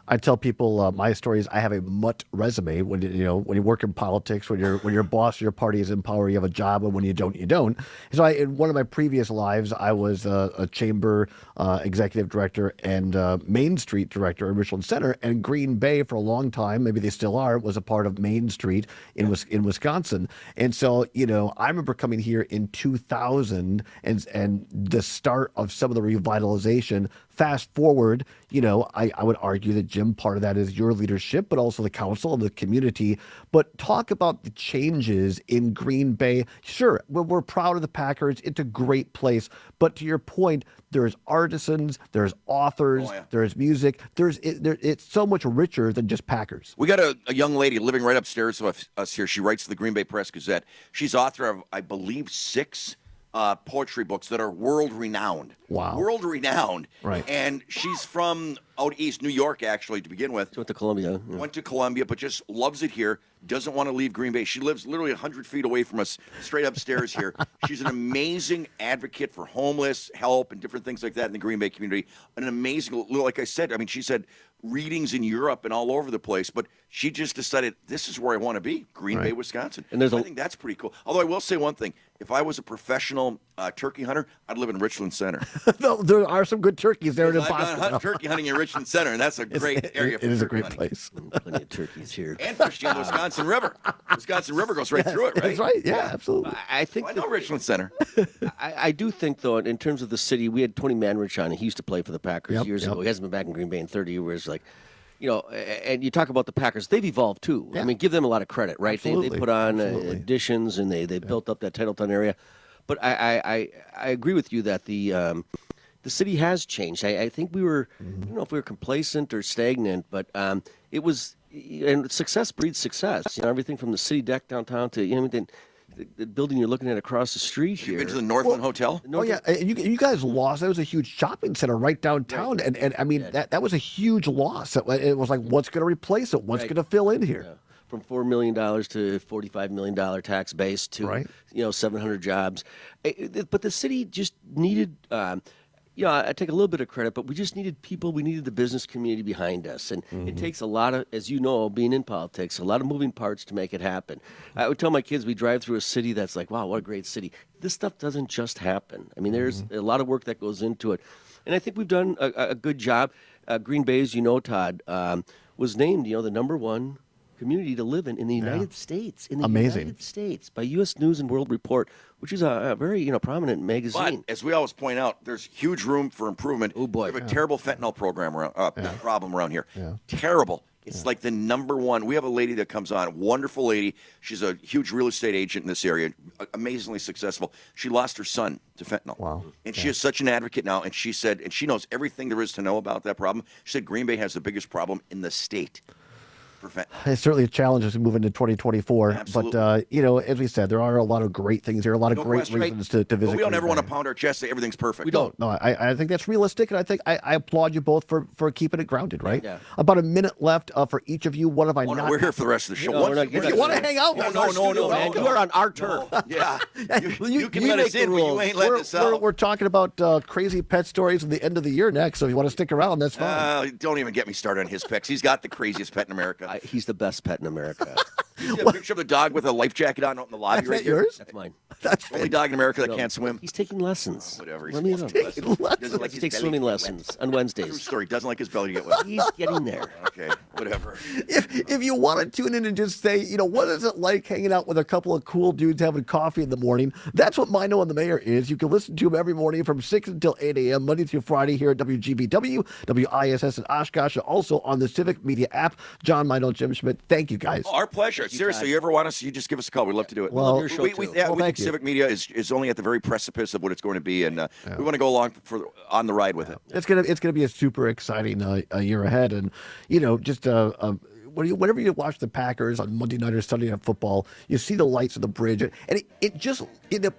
Speaker 22: I tell people uh, my story is I have a mutt resume. When you, you know when you work in politics, when you're when your boss, your party is in power, you have a job, and when you don't, you don't. So I, in one of my previous lives, I was uh, a chamber uh, executive director and uh, Main Street director in Richland Center, and Green Bay for a long time, maybe they still are, was a part of Main Street in in Wisconsin. And so you know I remember coming here in two thousand and and the start of some of the revitalization. Fast forward, you know, I, I would argue that, Jim, part of that is your leadership, but also the council and the community. But talk about the changes in Green Bay. Sure, we're, we're proud of the Packers. It's a great place. But to your point, there's artisans, there's authors, oh, yeah. there's music. There's it, there, It's so much richer than just Packers.
Speaker 23: We got a, a young lady living right upstairs of us here. She writes the Green Bay Press Gazette. She's author of, I believe, six Uh, poetry books that are world-renowned.
Speaker 22: Wow.
Speaker 23: World-renowned.
Speaker 22: Right.
Speaker 23: And she's from out east, New York, actually, to begin with.
Speaker 24: She went to Columbia. Yeah.
Speaker 23: Went to Columbia, but just loves it here. Doesn't want to leave Green Bay. She lives literally one hundred feet away from us, straight upstairs here. She's an amazing advocate for homeless help and different things like that in the Green Bay community. An amazing, like I said, I mean, she said readings in Europe and all over the place, but she just decided, this is where I want to be, Green
Speaker 22: Right.
Speaker 23: Bay, Wisconsin.
Speaker 24: And there's
Speaker 23: I
Speaker 24: a-
Speaker 23: think that's pretty cool. Although I will say one thing. If I was a professional uh, turkey hunter, I'd live in Richland Center.
Speaker 22: No, there are some good turkeys there in
Speaker 23: I've gone
Speaker 22: Boston.
Speaker 23: hunt, turkey hunting in Richland Center, and that's a great
Speaker 22: It's-
Speaker 23: area
Speaker 22: it,
Speaker 23: for
Speaker 22: it is a
Speaker 23: turkey
Speaker 22: great
Speaker 23: hunting.
Speaker 22: place.
Speaker 24: Plenty of turkeys here.
Speaker 23: And fishing on the Wisconsin River. Wisconsin River goes right
Speaker 22: Yes,
Speaker 23: through it, right?
Speaker 22: That's right. Yeah, absolutely.
Speaker 24: I, I think
Speaker 23: I know Richland Center.
Speaker 24: I, I do think, though, in terms of the city, we had Tony Manrich on. He used to play for the Packers
Speaker 22: Yep,
Speaker 24: years
Speaker 22: yep.
Speaker 24: ago. He hasn't been back in Green Bay in thirty years. Like, you know, and you talk about the Packers, they've evolved too.
Speaker 22: Yeah.
Speaker 24: I mean, give them a lot of credit, right? They, they
Speaker 22: Absolutely.
Speaker 24: put on uh,
Speaker 22: Absolutely.
Speaker 24: additions and they, they built up that Titletown area. But I, I, I, I agree with you that the um, the city has changed. I, I think we were,
Speaker 22: Mm-hmm.
Speaker 24: I don't know if we were complacent or stagnant, but um, it was, and success breeds success. You know, everything from the city deck downtown to, you know, the, the building you're looking at across the street here.
Speaker 23: You been to the Northland Hotel?
Speaker 22: Oh yeah, and you, you guys lost. That was a huge shopping center right downtown, and and I mean
Speaker 24: Yeah.
Speaker 22: that that was a huge loss. It, it was like, what's going to replace it? What's
Speaker 24: Right.
Speaker 22: going to fill in here?
Speaker 24: Yeah. From four million dollars to forty-five million dollars tax base to,
Speaker 22: Right.
Speaker 24: you know, seven hundred jobs. It- it- but the city just needed, um, you know, I take a little bit of credit, but we just needed people. We needed the business community behind us. And
Speaker 22: Mm-hmm.
Speaker 24: it takes a lot of, as you know, being in politics, a lot of moving parts to make it happen. I would tell my kids, we drive through a city that's like, wow, what a great city. This stuff doesn't just happen. I mean, there's
Speaker 22: Mm-hmm.
Speaker 24: a lot of work that goes into it. And I think we've done a, a good job. Uh, Green Bay, as you know, Todd, um, was named, you know, the number one community to live in in the United States. In the
Speaker 22: Amazing.
Speaker 24: United States by U S News and World Report, which is a, a very you know prominent
Speaker 23: But
Speaker 24: magazine.
Speaker 23: as we always point out, there's huge room for improvement.
Speaker 24: Oh, boy.
Speaker 23: We have a terrible fentanyl program around, uh, problem around here.
Speaker 22: Yeah.
Speaker 23: Terrible. It's like the number one. We have a lady that comes on, wonderful lady. She's a huge real estate agent in this area, amazingly successful. She lost her son to fentanyl.
Speaker 22: Wow.
Speaker 23: And she is such an advocate now. And she said, and she knows everything there is to know about that problem. She said Green Bay has the biggest problem in the state for fentanyl.
Speaker 22: It's certainly a challenge as we move into twenty twenty-four.
Speaker 23: Absolutely.
Speaker 22: But uh, you know, as we said, there are a lot of great things here, a lot of
Speaker 23: No
Speaker 22: great
Speaker 23: question.
Speaker 22: reasons to, to visit.
Speaker 23: But we don't
Speaker 22: Green
Speaker 23: ever want to
Speaker 22: Bay.
Speaker 23: pound our chest say everything's perfect.
Speaker 24: We don't.
Speaker 22: No, I, I think that's realistic, and I think I, I applaud you both for, for keeping it grounded. Right?
Speaker 24: Yeah.
Speaker 22: About a minute left uh, for each of you. What have I
Speaker 23: Oh, no,
Speaker 22: not?
Speaker 23: we're here for the rest of the show.
Speaker 24: No,
Speaker 23: Once-
Speaker 24: we're not-
Speaker 23: if
Speaker 24: you're
Speaker 23: you
Speaker 24: not
Speaker 23: want
Speaker 22: to hang out
Speaker 23: No,
Speaker 22: with
Speaker 23: no,
Speaker 22: us,
Speaker 23: no,
Speaker 22: studio,
Speaker 23: no,
Speaker 24: man,
Speaker 23: no.
Speaker 24: you are on our turf.
Speaker 23: Yeah. You,
Speaker 22: You-
Speaker 23: you can
Speaker 22: you
Speaker 23: let
Speaker 24: make
Speaker 23: us
Speaker 24: the
Speaker 23: in, but you
Speaker 24: rules.
Speaker 23: ain't letting
Speaker 22: We're,
Speaker 23: us
Speaker 22: we're,
Speaker 23: out.
Speaker 22: we're talking about uh, crazy pet stories at the end of the year next. So if you want to stick around, that's fine.
Speaker 23: Uh, don't even get me started on his pets. He's got the craziest pet in America.
Speaker 24: I, he's the best pet in America.
Speaker 23: You see a picture of the dog with a life jacket on out in the lobby
Speaker 22: Is
Speaker 23: right
Speaker 22: that
Speaker 23: here?
Speaker 22: yours?
Speaker 24: That's mine.
Speaker 22: That's
Speaker 23: Only dog in America that
Speaker 24: No,
Speaker 23: can't swim.
Speaker 24: He's taking lessons.
Speaker 23: Whatever.
Speaker 24: Let me
Speaker 23: He's
Speaker 24: know.
Speaker 23: taking
Speaker 22: lessons.
Speaker 23: Doesn't like
Speaker 24: He
Speaker 23: his
Speaker 24: takes
Speaker 23: belly
Speaker 24: swimming
Speaker 23: to get
Speaker 24: lessons
Speaker 23: wet.
Speaker 24: on
Speaker 23: True
Speaker 24: Wednesdays.
Speaker 23: story. Doesn't like his belly to get wet.
Speaker 24: He's getting there.
Speaker 23: Okay, whatever.
Speaker 22: If, if you want to tune in and just say, you know, what is it like hanging out with a couple of cool dudes having coffee in the morning? That's what Mino and the Mayor is. You can listen to him every morning from six until eight a.m., Monday through Friday here at W G B W, W I S S in Oshkosh, and also on the Civic Media app. John Mino, Jim Schmidt, thank you guys.
Speaker 23: Oh, our pleasure. Seriously, you ever want us, you just give us a call. We'd love to do it.
Speaker 22: Well, love your
Speaker 24: show,
Speaker 23: we, we,
Speaker 24: too.
Speaker 23: yeah,
Speaker 22: Well,
Speaker 23: we
Speaker 22: thank
Speaker 23: think
Speaker 22: you.
Speaker 23: Civic Media is, is only at the very precipice of what it's going to be, and uh, we want to go along for on the ride with it.
Speaker 22: It's gonna it's gonna be a super exciting uh, a year ahead, and you know, just uh, uh, when you, whenever you watch the Packers on Monday night or Sunday night football, you see the lights of the bridge, and it, it just it it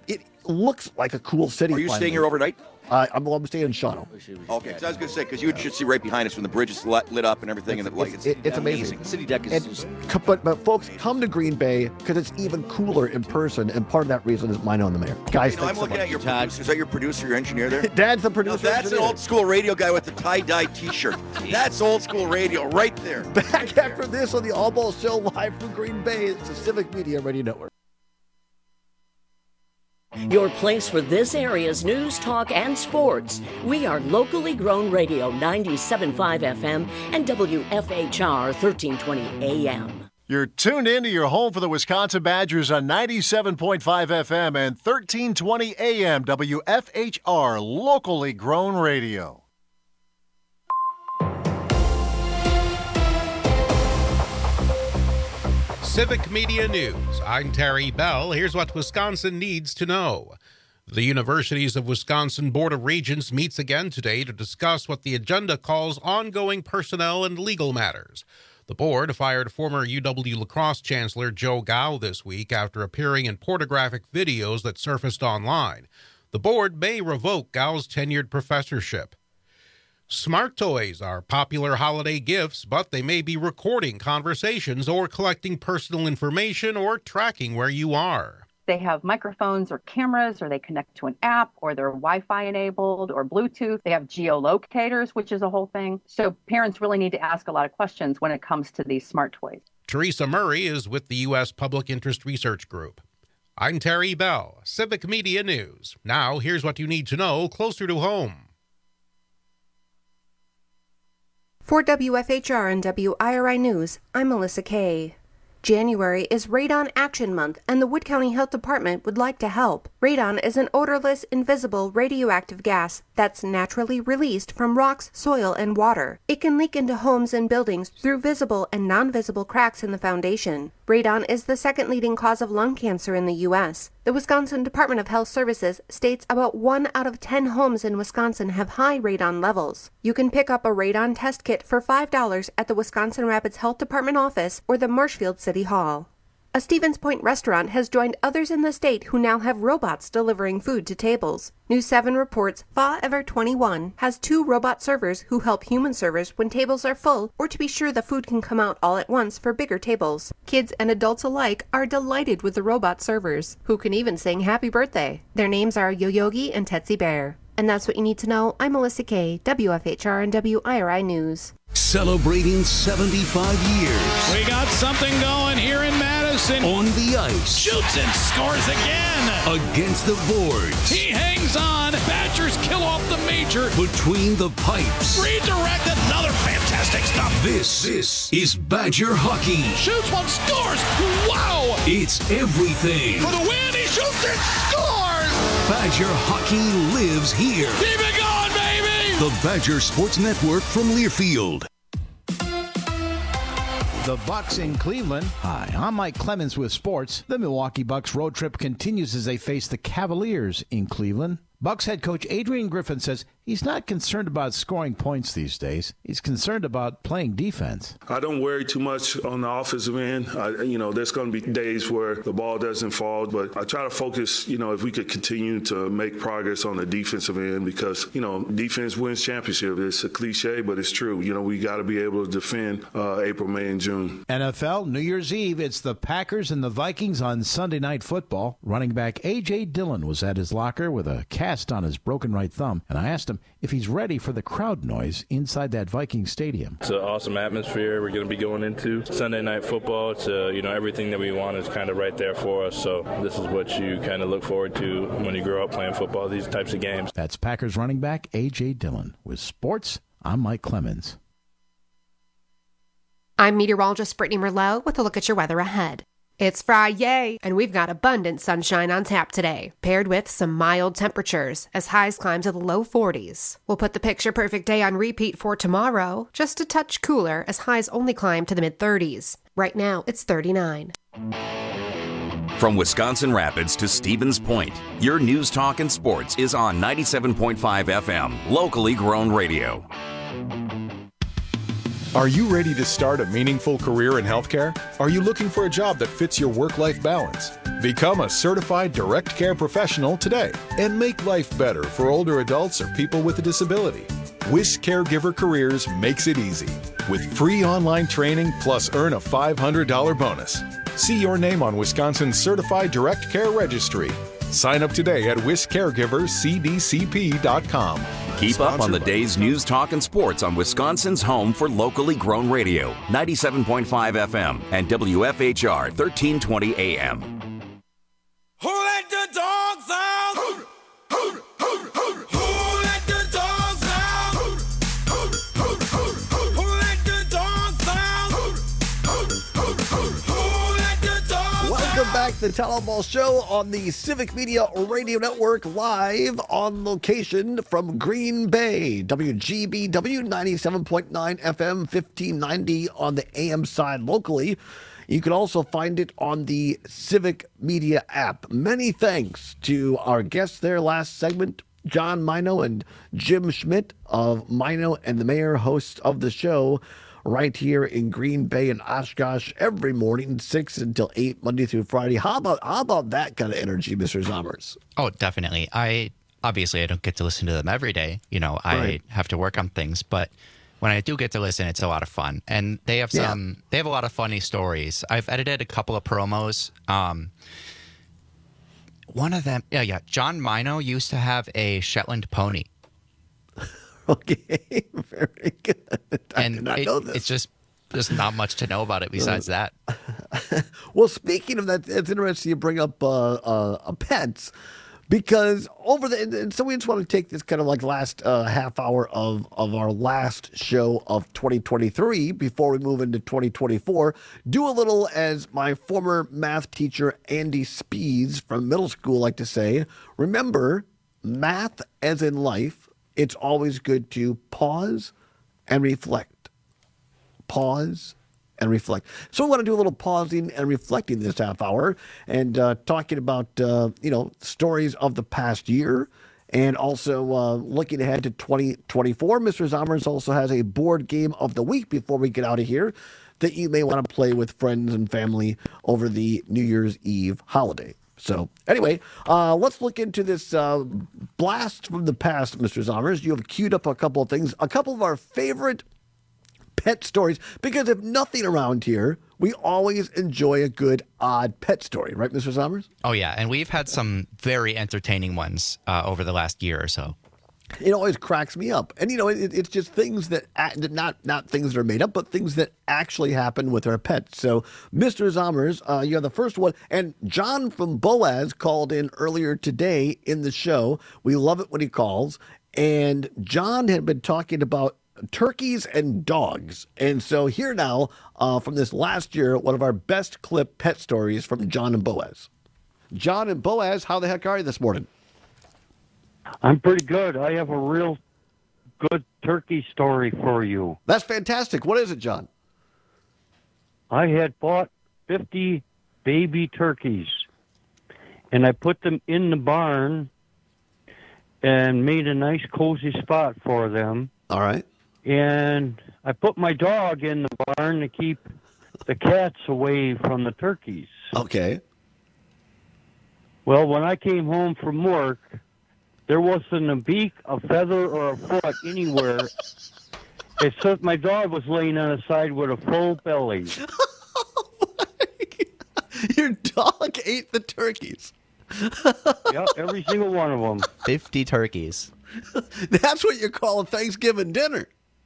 Speaker 22: looks like a cool city.
Speaker 23: Are you
Speaker 22: finally.
Speaker 23: staying here overnight?
Speaker 22: Uh, I'm, well, I'm staying in Shawano.
Speaker 23: Okay, because I was going to say, because you should see right behind us when the bridge is lit, lit up and everything.
Speaker 22: It's,
Speaker 23: and the, like,
Speaker 22: it's,
Speaker 23: it's,
Speaker 22: it, it's amazing.
Speaker 23: The city deck is
Speaker 22: and,
Speaker 23: just...
Speaker 22: But, but folks, come to Green Bay because it's even cooler in person, and part of that reason is mine on the mayor. Guys,
Speaker 23: you know, I'm
Speaker 22: so
Speaker 23: looking
Speaker 22: much.
Speaker 23: at your producer. Is that your producer, your engineer there?
Speaker 22: Dad's the producer.
Speaker 23: No, that's
Speaker 22: engineer.
Speaker 23: an old school radio guy with the tie-dye T-shirt. That's old school radio right there.
Speaker 22: Back right after there. This on the All Ball Show live from Green Bay. It's the Civic Media Radio Network.
Speaker 4: Your place for this area's news, talk, and sports. We are locally grown radio ninety-seven point five F M and W F H R thirteen twenty A M.
Speaker 3: You're tuned in to your home for the Wisconsin Badgers on ninety-seven point five F M and thirteen twenty A M W F H R, locally grown radio.
Speaker 5: Civic Media News. I'm Terry Bell. Here's what Wisconsin needs to know. The Universities of Wisconsin Board of Regents meets again today to discuss what the agenda calls ongoing personnel and legal matters. The board fired former U W La Crosse Chancellor Joe Gow this week after appearing in pornographic videos that surfaced online. The board may revoke Gow's tenured professorship. Smart toys are popular holiday gifts, but they may be recording conversations or collecting personal information or tracking where you are.
Speaker 6: They have microphones or cameras, or they connect to an app, or they're Wi-Fi enabled or Bluetooth. They have geolocators, which is a whole thing. So parents really need to ask a lot of questions when it comes to these smart toys.
Speaker 5: Teresa Murray is with the U S Public Interest Research Group. I'm Terry Bell, Civic Media News. Now, here's what you need to know closer to home.
Speaker 12: For W F H R and W I R I News, I'm Melissa Kay. January is Radon Action Month, and the Wood County Health Department would like to help. Radon is an odorless, invisible, radioactive gas that's naturally released from rocks, soil, and water. It can leak into homes and buildings through visible and non-visible cracks in the foundation. Radon is the second leading cause of lung cancer in the U S The Wisconsin Department of Health Services states about one out of ten homes in Wisconsin have high radon levels. You can pick up a radon test kit for five dollars at the Wisconsin Rapids Health Department office or the Marshfield City Hall. A Stevens Point restaurant has joined others in the state who now have robots delivering food to tables. News seven reports Fa Ever twenty-one has two robot servers who help human servers when tables are full or to be sure the food can come out all at once for bigger tables. Kids and adults alike are delighted with the robot servers, who can even sing happy birthday. Their names are Yo-Yogi and Tetsi Bear. And that's what you need to know. I'm Melissa Kay, W F H R and W I R I News.
Speaker 14: Celebrating seventy-five years.
Speaker 13: We got something going here in Madison.
Speaker 14: On the ice.
Speaker 13: Shoots and scores again.
Speaker 14: Against the boards.
Speaker 13: He hangs on. Badgers kill off the major.
Speaker 14: Between the pipes.
Speaker 13: Redirect, another fantastic stop.
Speaker 14: This, this is Badger hockey.
Speaker 13: Shoots one, scores. Wow.
Speaker 14: It's everything.
Speaker 13: For the win, he shoots and scores.
Speaker 14: Badger hockey lives here.
Speaker 13: Keep it going, baby.
Speaker 14: The Badger Sports Network from Learfield.
Speaker 9: The Bucks in Cleveland. Hi, I'm Mike Clemens with sports. The Milwaukee Bucks road trip continues as they face the Cavaliers in Cleveland. Bucks head coach Adrian Griffin says he's not concerned about scoring points these days. He's concerned about playing defense.
Speaker 11: I don't worry too much on the offensive end. I, you know, there's going to be days where the ball doesn't fall, but I try to focus, you know, if we could continue to make progress on the defensive end because, you know, defense wins championship. It's a cliche, but it's true. You know, we got to be able to defend uh, April, May, and June.
Speaker 9: N F L, New Year's Eve, it's the Packers and the Vikings on Sunday Night Football. Running back A J. Dillon was at his locker with a cast on his broken right thumb, and I asked him if he's ready for the crowd noise inside that Viking stadium.
Speaker 7: It's an awesome atmosphere. We're going to be going into Sunday Night Football. It's uh, you know, everything that we want is kind of right there for us, so this is what you kind of look forward to when you grow up playing football, these types of games.
Speaker 9: That's Packers running back A J. Dillon. With sports, I'm Mike Clemens.
Speaker 12: I'm meteorologist Brittany Merlot with a look at your weather ahead. It's Friday, and we've got abundant sunshine on tap today, paired with some mild temperatures as highs climb to the low forties. We'll put the picture-perfect day on repeat for tomorrow, just a touch cooler as highs only climb to the mid-thirties. Right now, it's thirty-nine.
Speaker 25: From Wisconsin Rapids to Stevens Point, your news, talk, and sports is on ninety-seven point five F M, locally grown radio.
Speaker 8: Are you ready to start a meaningful career in healthcare? Are you looking for a job that fits your work-life balance? Become a certified direct care professional today and make life better for older adults or people with a disability. Wish Caregiver Careers makes it easy with free online training plus earn a five hundred dollars bonus. See your name on Wisconsin's Certified Direct Care Registry. Sign up today at wish caregivers c d c p dot com.
Speaker 25: Keep up on the day's news, talk, and sports on Wisconsin's home for locally grown radio, ninety-seven point five F M and W F H R thirteen twenty A M.
Speaker 2: Who let the dogs out? Who, who, who, who, who let the dogs out? Who, who, who, who, who let the dogs out? Who, who, who, who, who let the dogs
Speaker 22: Welcome
Speaker 2: out?
Speaker 22: back to the Talent Ball Show on the Civic Media Radio Network, live on location from Green Bay. W G B W ninety-seven point nine F M, fifteen ninety on the A M side locally. You can also find it on the Civic Media app. Many thanks to our guests there last segment, John Mino and Jim Schmidt of Mino and the Mayor, hosts of the show right here in Green Bay and Oshkosh every morning, six until eight, Monday through Friday. How about how about that kind of energy, Mister Zommers?
Speaker 10: Oh, definitely. I obviously I don't get to listen to them every day. You know, I
Speaker 22: Right.
Speaker 10: have to work on things, but when I do get to listen, it's a lot of fun. And they have
Speaker 22: Yeah.
Speaker 10: some they have a lot of funny stories. I've edited a couple of promos. Um one of them, yeah, yeah. John Mino used to have a Shetland pony.
Speaker 22: Okay, very good. I
Speaker 10: and
Speaker 22: did not
Speaker 10: it-
Speaker 22: know this.
Speaker 10: it's just there's not much to know about it besides that.
Speaker 22: Well, speaking of that, it's interesting you bring up uh, uh, uh, pets, because over the and- and so we just want to take this kind of like last uh, half hour of of our last show of twenty twenty-three before we move into twenty twenty-four. Do a little, as my former math teacher Andy Spees from middle school like to say. Remember, math as in life. It's always good to pause and reflect. Pause and reflect. So we want to do a little pausing and reflecting this half hour and uh, talking about, uh, you know, stories of the past year and also uh, looking ahead to twenty twenty-four. Mister Zommers also has a board game of the week before we get out of here that you may want to play with friends and family over the New Year's Eve holiday. So anyway, uh, let's look into this uh, blast from the past, Mister Zommers. You have queued up a couple of things, a couple of our favorite pet stories, because if nothing around here, we always enjoy a good odd pet story, right, Mister Zommers?
Speaker 10: Oh yeah, and we've had some very entertaining ones uh, over the last year or so.
Speaker 22: It always cracks me up, and you know, it, it's just things that act, not not things that are made up, but things that actually happen with our pets. So, Mister Zommers, uh, you're the first one, and John from Boaz called in earlier today in the show. We love it when he calls, and John had been talking about turkeys and dogs, and so here now uh, from this last year, one of our best clip pet stories from John and Boaz. John and Boaz, how the heck are you this morning?
Speaker 15: I'm pretty good. I have a real good turkey story for you.
Speaker 22: That's fantastic. What is it, John?
Speaker 15: I had bought fifty baby turkeys, and I put them in the barn and made a nice cozy spot for them.
Speaker 22: All right.
Speaker 15: And I put my dog in the barn to keep the cats away from the turkeys.
Speaker 22: Okay.
Speaker 15: Well, when I came home from work, there wasn't a beak, a feather, or a foot anywhere, except my dog was laying on the side with a full belly.
Speaker 22: Your dog ate the turkeys.
Speaker 15: Yep, every single one of them.
Speaker 16: fifty turkeys.
Speaker 22: That's what you call a Thanksgiving dinner.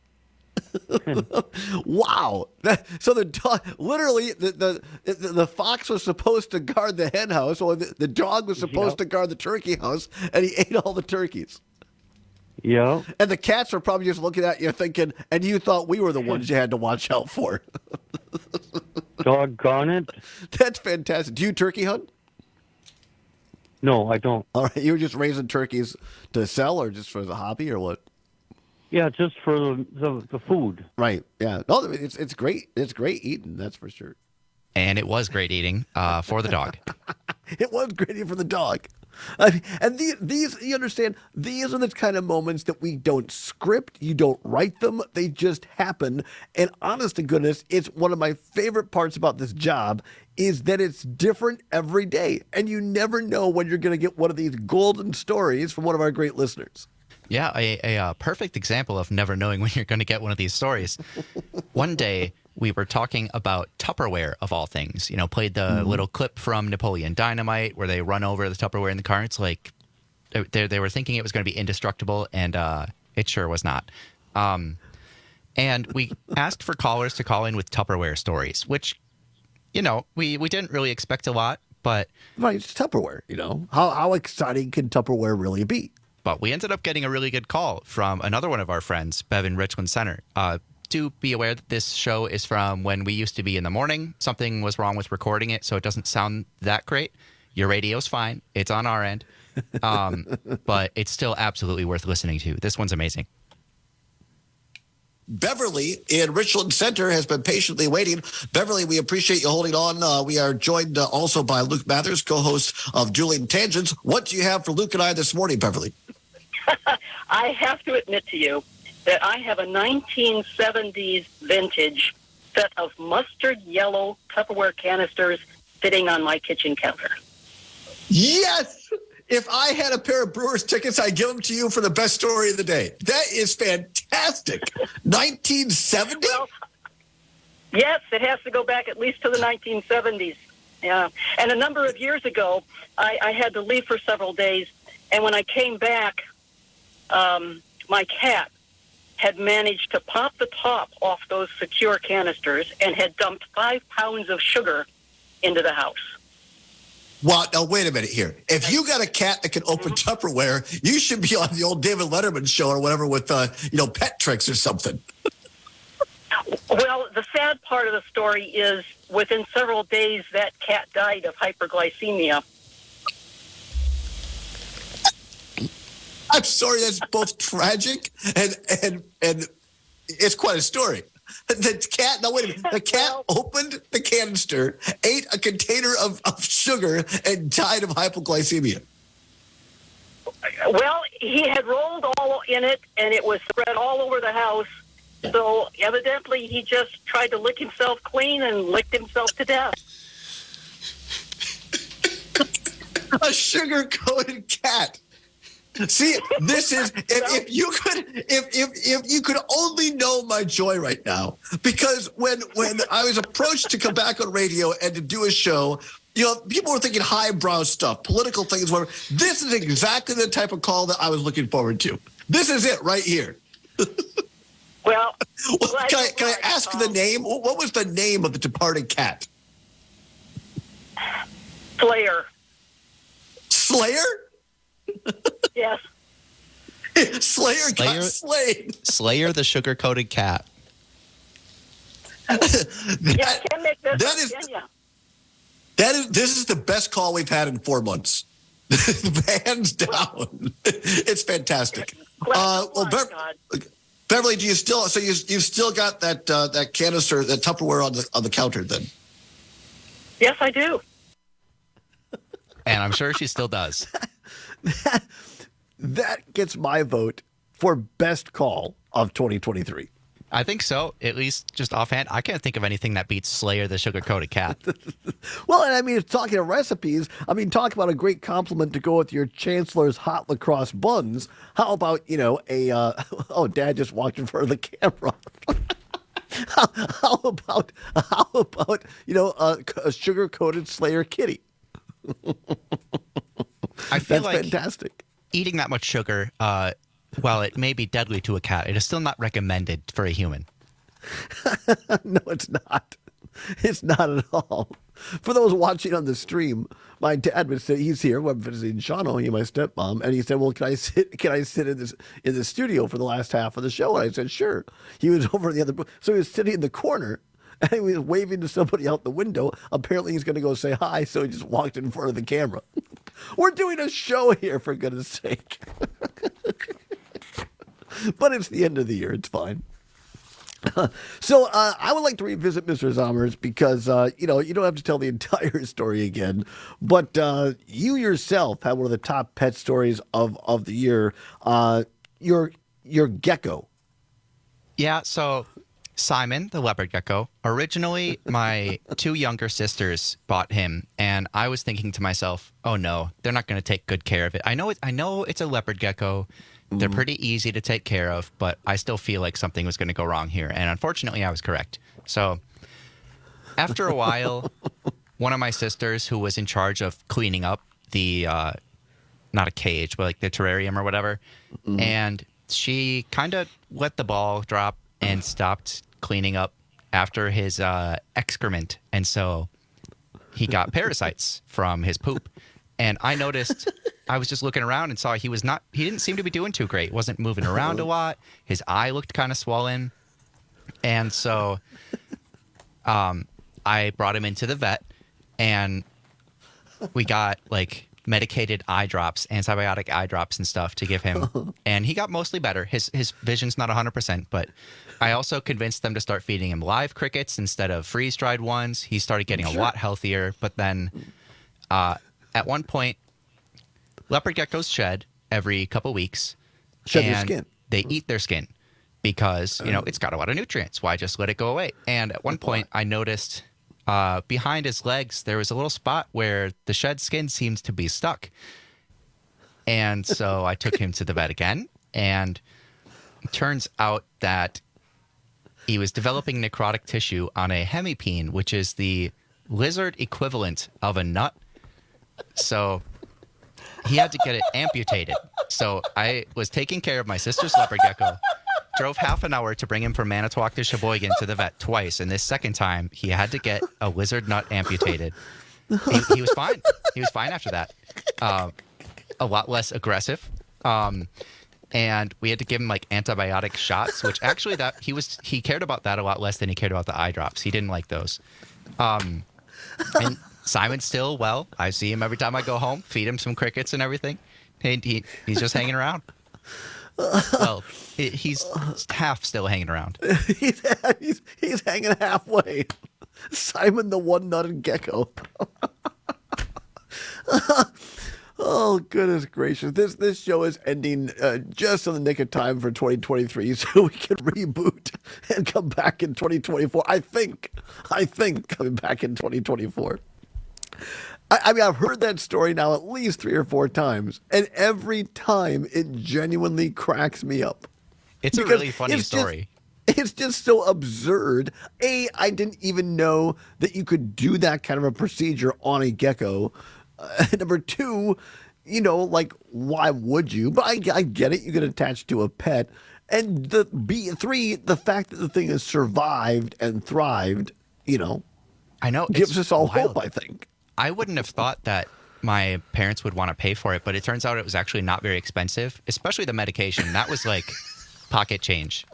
Speaker 22: Wow. That, so the dog, literally, the, the the the fox was supposed to guard the hen house, or the, the dog was supposed
Speaker 15: Yep.
Speaker 22: to guard the turkey house, and he ate all the turkeys.
Speaker 15: Yeah.
Speaker 22: And the cats were probably just looking at you thinking, and you thought we were the ones you had to watch out for.
Speaker 15: Doggone it.
Speaker 22: That's fantastic. Do you turkey hunt?
Speaker 15: No, I don't.
Speaker 22: All right. You were just raising turkeys to sell, or just for the hobby, or what?
Speaker 15: Yeah, just for the, the, the food.
Speaker 22: Right. Yeah. No, it's it's great. It's great eating. That's for sure.
Speaker 10: And it was great eating uh, for the dog.
Speaker 22: It was great for the dog. I mean, and these, these, you understand, these are the kind of moments that we don't script, you don't write them, they just happen. And honest to goodness, it's one of my favorite parts about this job is that it's different every day. And you never know when you're going to get one of these golden stories from one of our great listeners.
Speaker 10: Yeah, a, a, a perfect example of never knowing when you're going to get one of these stories. One day, we were talking about Tupperware, of all things. You know, played the mm-hmm. little clip from Napoleon Dynamite where they run over the Tupperware in the car. It's like they they were thinking it was going to be indestructible, and uh, it sure was not. Um, and we asked for callers to call in with Tupperware stories, which, you know, we, we didn't really expect a lot, but...
Speaker 22: Right, it's Tupperware, you know. How, how exciting can Tupperware really be?
Speaker 10: But we ended up getting a really good call from another one of our friends, Bev in Richland Center. Uh, do be aware that this show is from when we used to be in the morning. Something was wrong with recording it, so it doesn't sound that great. Your radio's fine. It's on our end. Um, but it's still absolutely worth listening to. This one's amazing.
Speaker 16: Beverly in Richland Center has been patiently waiting. Beverly, we appreciate you holding on. Uh, we are joined uh, also by Luke Mathers, co-host of Dueling Tangents. What do you have for Luke and I this morning, Beverly?
Speaker 17: I have to admit to you that I have a nineteen seventies vintage set of mustard yellow Tupperware canisters sitting on my kitchen counter.
Speaker 16: Yes! If I had a pair of Brewers tickets, I'd give them to you for the best story of the day. That is fantastic. nineteen seventy?
Speaker 17: Well, yes, it has to go back at least to the nineteen seventies. Yeah. And a number of years ago, I, I had to leave for several days. And when I came back, um, my cat had managed to pop the top off those secure canisters and had dumped five pounds of sugar into the house.
Speaker 16: Well, now, wait a minute here. If you got a cat that can open Tupperware, you should be on the old David Letterman show or whatever with, uh, you know, pet tricks or something.
Speaker 17: Well, the sad part of the story is within several days, that cat died of hyperglycemia.
Speaker 16: I'm sorry, that's both tragic and, and, and it's quite a story. The cat, no, wait a minute. The cat well, opened the canister, ate a container of, of sugar, and died of hypoglycemia.
Speaker 17: Well, he had rolled all in it, and it was spread all over the house. So evidently, he just tried to lick himself clean and licked himself to death.
Speaker 16: A sugar-coated cat. See, this is if, if you could if if if you could only know my joy right now, because when when I was approached to come back on radio and to do a show, you know, people were thinking highbrow stuff, political things, whatever. This is exactly the type of call that I was looking forward to. This is it right here.
Speaker 17: Well,
Speaker 16: well can I can I ask the name? What was the name of the departed cat?
Speaker 17: Slayer.
Speaker 16: Slayer?
Speaker 17: Yes.
Speaker 16: Slayer,
Speaker 10: Slayer
Speaker 16: got slayed.
Speaker 10: Slayer the sugar-coated cat.
Speaker 17: that, yeah, I can't make this
Speaker 16: that is, that is, this is the best call we've had in four months. Hands down. It's fantastic. Uh, well, Be- Beverly, do you still, so you, you've still got that, uh, that canister, that Tupperware on the, on the counter then?
Speaker 17: Yes, I do.
Speaker 10: And I'm sure she still does.
Speaker 22: That, that gets my vote for best call of twenty twenty-three.
Speaker 10: I think so. At least just offhand, I can't think of anything that beats Slayer the sugar-coated cat.
Speaker 22: Well, and I mean, talking of recipes, I mean, talk about a great compliment to go with your Chancellor's hot lacrosse buns. How about, you know, a, uh, oh, Dad just walked in front of the camera. how, how about, how about, you know, a, a sugar-coated Slayer kitty?
Speaker 10: I feel
Speaker 22: That's
Speaker 10: like
Speaker 22: fantastic.
Speaker 10: Eating that much sugar, uh, while it may be deadly to a cat, it is still not recommended for a human.
Speaker 22: No, it's not. It's not at all. For those watching on the stream, my dad would say he's here. I'm visiting Sean O'Hee, my stepmom, and he said, "Well, can I sit? Can I sit in this in the studio for the last half of the show?" And I said, "Sure." He was over in the other, so he was sitting in the corner. And he was waving to somebody out the window. Apparently, he's going to go say hi, so he just walked in front of the camera. We're doing a show here, for goodness sake. But it's the end of the year. It's fine. So uh, I would like to revisit Mister Zommers because, uh, you know, you don't have to tell the entire story again, but uh, you yourself had one of the top pet stories of, of the year, uh, your, your gecko.
Speaker 10: Yeah, so Simon, the leopard gecko, originally my two younger sisters bought him, and I was thinking to myself, oh no, they're not going to take good care of it. I know, it, I know it's a leopard gecko. They're pretty easy to take care of, but I still feel like something was going to go wrong here. And unfortunately, I was correct. So after a while, one of my sisters who was in charge of cleaning up the, uh, not a cage, but like the terrarium or whatever, mm-hmm. and she kind of let the ball drop and stopped cleaning up after his uh, excrement. And so he got parasites from his poop. And I noticed, I was just looking around and saw he was not, he didn't seem to be doing too great. Wasn't moving around a lot. His eye looked kind of swollen. And so um, I brought him into the vet, and we got like medicated eye drops, antibiotic eye drops and stuff to give him. And he got mostly better. His, his vision's not one hundred percent, but I also convinced them to start feeding him live crickets instead of freeze-dried ones. He started getting sure. a lot healthier, but then... Uh, At one point, leopard geckos shed every couple weeks.
Speaker 22: Shed
Speaker 10: and
Speaker 22: their skin.
Speaker 10: They eat their skin because, you know, it's got a lot of nutrients. Why just let it go away? And at one point, I noticed uh, behind his legs, there was a little spot where the shed skin seems to be stuck. And so I took him to the vet again. And it turns out that he was developing necrotic tissue on a hemipene, which is the lizard equivalent of a nut. So he had to get it amputated. So I was taking care of my sister's leopard gecko, drove half an hour to bring him from Manitowoc to Sheboygan to the vet twice. And this second time, he had to get a lizard nut amputated. He, he was fine. He was fine after that. Uh, a lot less aggressive. Um, and we had to give him like antibiotic shots, which actually that he was he cared about that a lot less than he cared about the eye drops. He didn't like those. Um, and Simon's still well. I see him every time I go home, feed him some crickets and everything. He, he, he's just hanging around. Well, he, he's half still hanging around.
Speaker 22: he's, he's, he's hanging halfway. Simon the one-nutted gecko. Oh, goodness gracious. This this show is ending uh, just in the nick of time for twenty twenty-three, so we can reboot and come back in twenty twenty-four. I think, I think coming back in twenty twenty-four. I, I mean, I've heard that story now at least three or four times, and every time it genuinely cracks me up.
Speaker 10: It's a really funny story.
Speaker 22: Just, it's just so absurd. A, I didn't even know that you could do that kind of a procedure on a gecko. Uh, number two, you know, like, why would you? But I, I get it. You get attached to a pet. And the B three, the fact that the thing has survived and thrived, you know,
Speaker 10: I know
Speaker 22: gives us all
Speaker 10: wild.
Speaker 22: hope, I think.
Speaker 10: I wouldn't have thought that my parents would want to pay for it, but it turns out it was actually not very expensive, especially the medication. That was like pocket change.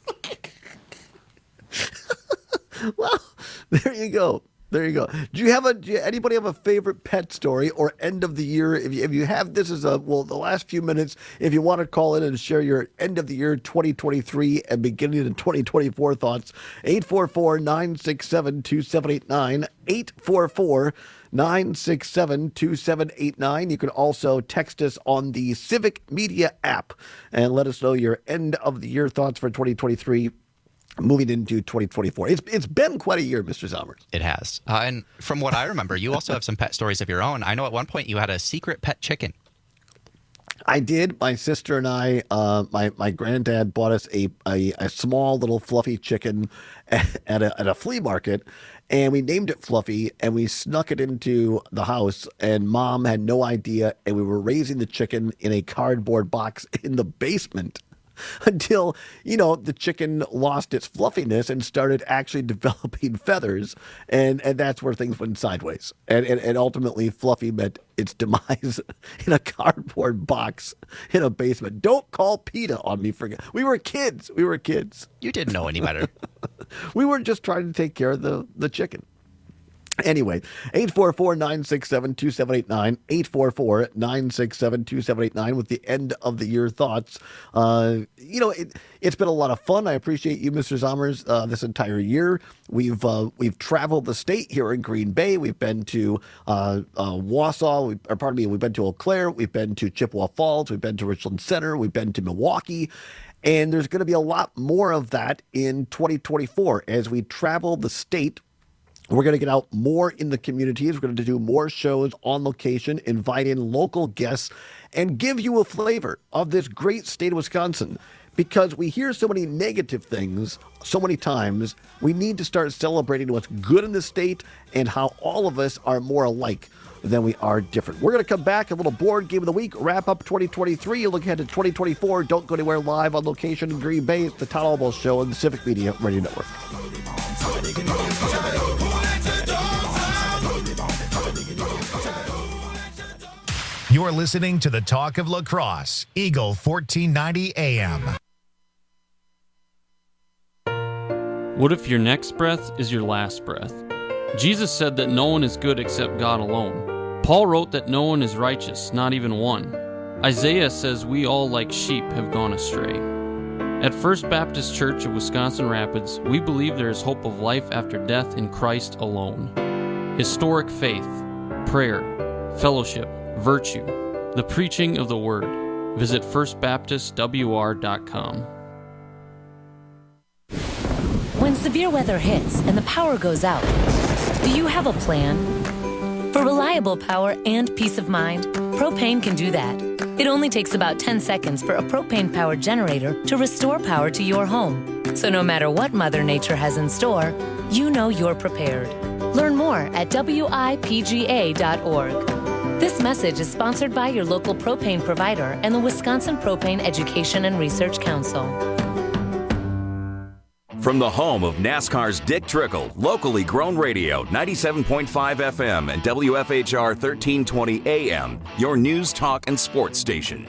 Speaker 22: Well, there you go. There you go. Do you have a? Do you, anybody have a favorite pet story or end of the year? If you, if you have, this is a well, the last few minutes. If you want to call in and share your end of the year twenty twenty-three and beginning of twenty twenty-four thoughts, eight four four, nine six seven, two seven eight nine, eight four four, nine six seven, two seven eight nine. You can also text us on the Civic Media app and let us know your end of the year thoughts for twenty twenty-three. Moving into twenty twenty-four. It's it's been quite a year, Mister Zommers.
Speaker 10: It has. Uh, and from what I remember, you also have some pet stories of your own. I know at one point you had a secret pet chicken.
Speaker 22: I did. My sister and I, uh, my, my granddad bought us a, a, a small little fluffy chicken at, at, a, at a flea market, and we named it Fluffy, and we snuck it into the house, and Mom had no idea, and we were raising the chicken in a cardboard box in the basement. Until, you know, the chicken lost its fluffiness and started actually developing feathers. And, and that's where things went sideways. And, and, and ultimately, Fluffy met its demise in a cardboard box in a basement. Don't call PETA on me for we were kids. We were kids.
Speaker 10: You didn't know any better.
Speaker 22: We were just trying to take care of the, the chicken. Anyway, eight four four, nine six seven, two seven eight nine, eight four four, nine six seven, two seven eight nine with the end of the year thoughts. Uh, you know, it, it's been a lot of fun. I appreciate you, Mister Zommers, uh, this entire year. We've uh, we've traveled the state here in Green Bay. We've been to uh, uh, Wausau, we, or pardon me, we've been to Eau Claire, we've been to Chippewa Falls, we've been to Richland Center, we've been to Milwaukee. And there's going to be a lot more of that in twenty twenty-four as we travel the state. We're going to get out more in the communities. We're going to do more shows on location, invite in local guests, and give you a flavor of this great state of Wisconsin. Because we hear so many negative things so many times, we need to start celebrating what's good in the state and how all of us are more alike than we are different. We're going to come back, a little board game of the week, wrap up twenty twenty-three, look ahead to twenty twenty-four. Don't go anywhere, live on location in Green Bay. It's the Todd Albaugh Show on the Civic Media Radio Network.
Speaker 1: You're listening to the Talk of La Crosse, Eagle fourteen ninety A M.
Speaker 18: What if your next breath is your last breath? Jesus said that no one is good except God alone. Paul wrote that no one is righteous, not even one. Isaiah says we all like sheep have gone astray. At First Baptist Church of Wisconsin Rapids, we believe there is hope of life after death in Christ alone. Historic faith, prayer, fellowship, virtue, the preaching of the Word. Visit first baptist w r dot com.
Speaker 19: When severe weather hits and the power goes out, do you have a plan? For reliable power and peace of mind, Propane can do that. It only takes about ten seconds for a propane-powered generator to restore power to your home. So no matter what Mother Nature has in store, you know you're prepared. Learn more at w i p g a dot org. This message is sponsored by your local propane provider and the Wisconsin Propane Education and Research Council.
Speaker 25: From the home of NASCAR's Dick Trickle, locally grown radio, ninety-seven point five F M and W F H R thirteen twenty A M, your news, talk, and sports station.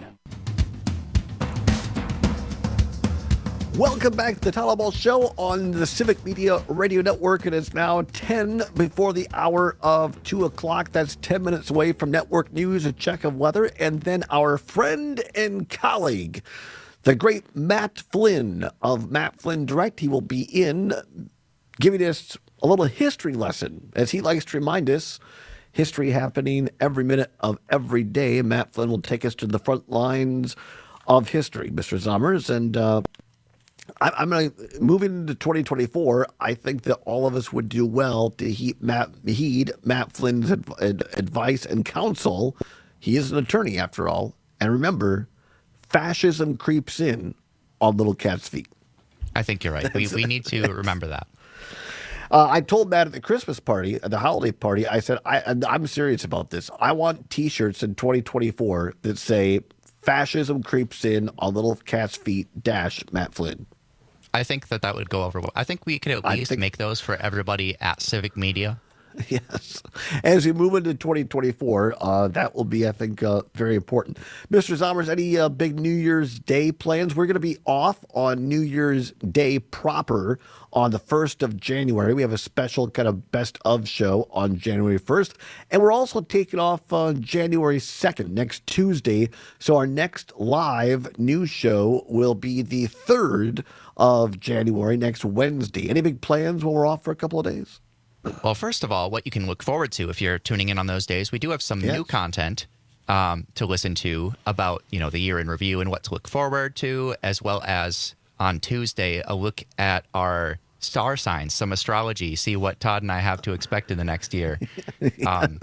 Speaker 22: Welcome back to the Todd Albaugh Show on the Civic Media Radio Network. It is now ten before the hour of two o'clock. That's ten minutes away from network news, a check of weather, and then our friend and colleague, the great Matt Flynn of Matt Flynn Direct. He will be in giving us a little history lesson, as he likes to remind us. History happening every minute of every day. Matt Flynn will take us to the front lines of history, Mister Zommers, and uh, I'm going to, moving into twenty twenty-four, I think that all of us would do well to heed Matt, heed Matt Flynn's adv- advice and counsel. He is an attorney, after all. And remember, fascism creeps in on little cat's feet.
Speaker 10: I think you're right. We, we need to remember that.
Speaker 22: Uh, I told Matt at the Christmas party, at the holiday party, I said, I, I'm serious about this. I want T-shirts in twenty twenty-four that say, fascism creeps in on little cat's feet, dash Matt Flynn.
Speaker 10: I think that that would go over well. I think we could at least think, make those for everybody at Civic Media.
Speaker 22: Yes. As we move into twenty twenty-four, uh, that will be, I think, uh, very important. Mister Zommers, any uh, big New Year's Day plans? We're going to be off on New Year's Day proper on the first of January. We have a special kind of best of show on January first. And we're also taking off on January second, next Tuesday. So our next live news show will be the third of January, next Wednesday. Any big plans while we're off for a couple of days?
Speaker 10: Well, first of all, what you can look forward to if you're tuning in on those days, we do have some yes. new content um, to listen to about, you know, the year in review and what to look forward to, as well as on Tuesday, a look at our star signs, some astrology, see what Todd and I have to expect in the next year.
Speaker 22: Yes. Um,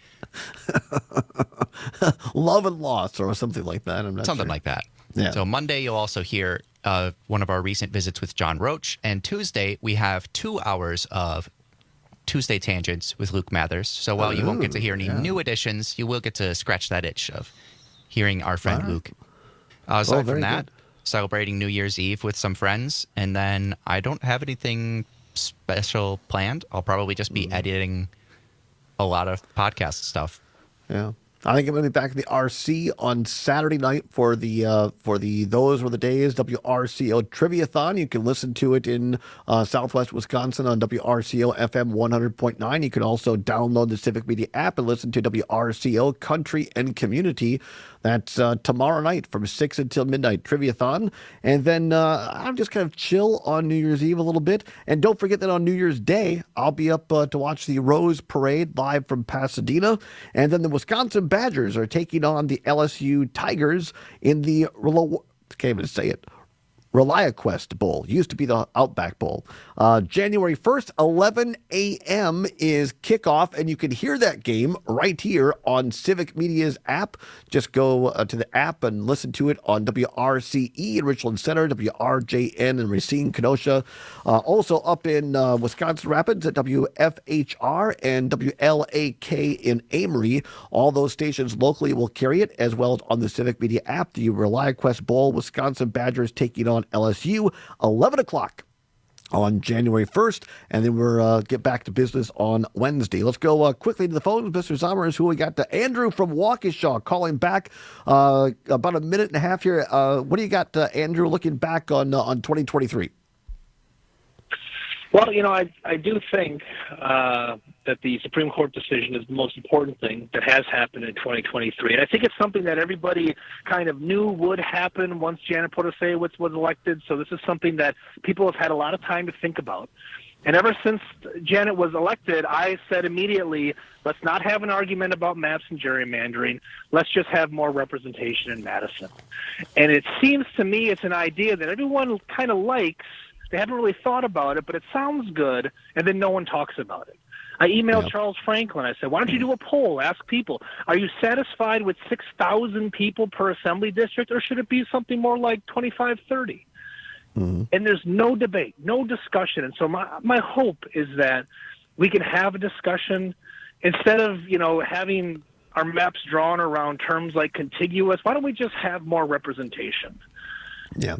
Speaker 22: Love and loss or something like that. I'm not
Speaker 10: something
Speaker 22: sure.
Speaker 10: like that.
Speaker 22: Yeah.
Speaker 10: So Monday, you'll also hear uh, one of our recent visits with John Roach. And Tuesday, we have two hours of Tuesday Tangents with Luke Mathers. So while oh, you won't get to hear any yeah. new additions, you will get to scratch that itch of hearing our friend right. Luke. Uh, aside oh, from that, good. celebrating New Year's Eve with some friends. And then I don't have anything special planned. I'll probably just be mm. editing a lot of podcast stuff.
Speaker 22: Yeah. I think I'm going to be back at the R C on Saturday night for the uh, for the Those Were the Days W R C O Triviathon. You can listen to it in uh, Southwest Wisconsin on W R C O F M one hundred point nine. You can also download the Civic Media app and listen to W R C O Country and Community. That's uh, tomorrow night from six until midnight, Triviathon. And then uh, I'm just kind of chill on New Year's Eve a little bit. And don't forget that on New Year's Day, I'll be up uh, to watch the Rose Parade live from Pasadena. And then the Wisconsin Badgers are taking on the L S U Tigers in the, can't even say it, ReliaQuest Bowl. Used to be the Outback Bowl. Uh, January first, eleven a.m. is kickoff, and you can hear that game right here on Civic Media's app. Just go uh, to the app and listen to it on W R C E in Richland Center, W R J N in Racine, Kenosha. Uh, also up in uh, Wisconsin Rapids at W F H R and W L A K in Amory. All those stations locally will carry it, as well as on the Civic Media app. The ReliaQuest Bowl, Wisconsin Badgers taking on L S U, eleven o'clock on January first, and then we'll uh, get back to business on Wednesday. Let's go uh, quickly to the phones. Mister Zommers, who we got? To Andrew from Waukesha calling back uh, about a minute and a half here. Uh, what do you got, uh, Andrew, looking back on uh, on twenty twenty-three?
Speaker 4: Well, you know, I I do think uh, that the Supreme Court decision is the most important thing that has happened in twenty twenty-three. And I think it's something that everybody kind of knew would happen once Janet Protasewicz was elected. So this is something that people have had a lot of time to think about. And ever since Janet was elected, I said immediately, let's not have an argument about maps and gerrymandering. Let's just have more representation in Madison. And it seems to me it's an idea that everyone kind of likes. They haven't really thought about it, but it sounds good, and then no one talks about it. I emailed yeah. Charles Franklin. I said, why don't you do a poll? Ask people, are you satisfied with six thousand people per assembly district, or should it be something more like twenty-five, thirty? Mm-hmm. And there's no debate, no discussion. And so my, my hope is that we can have a discussion instead of, you know, having our maps drawn around terms like contiguous. Why don't we just have more representation?
Speaker 22: Yeah.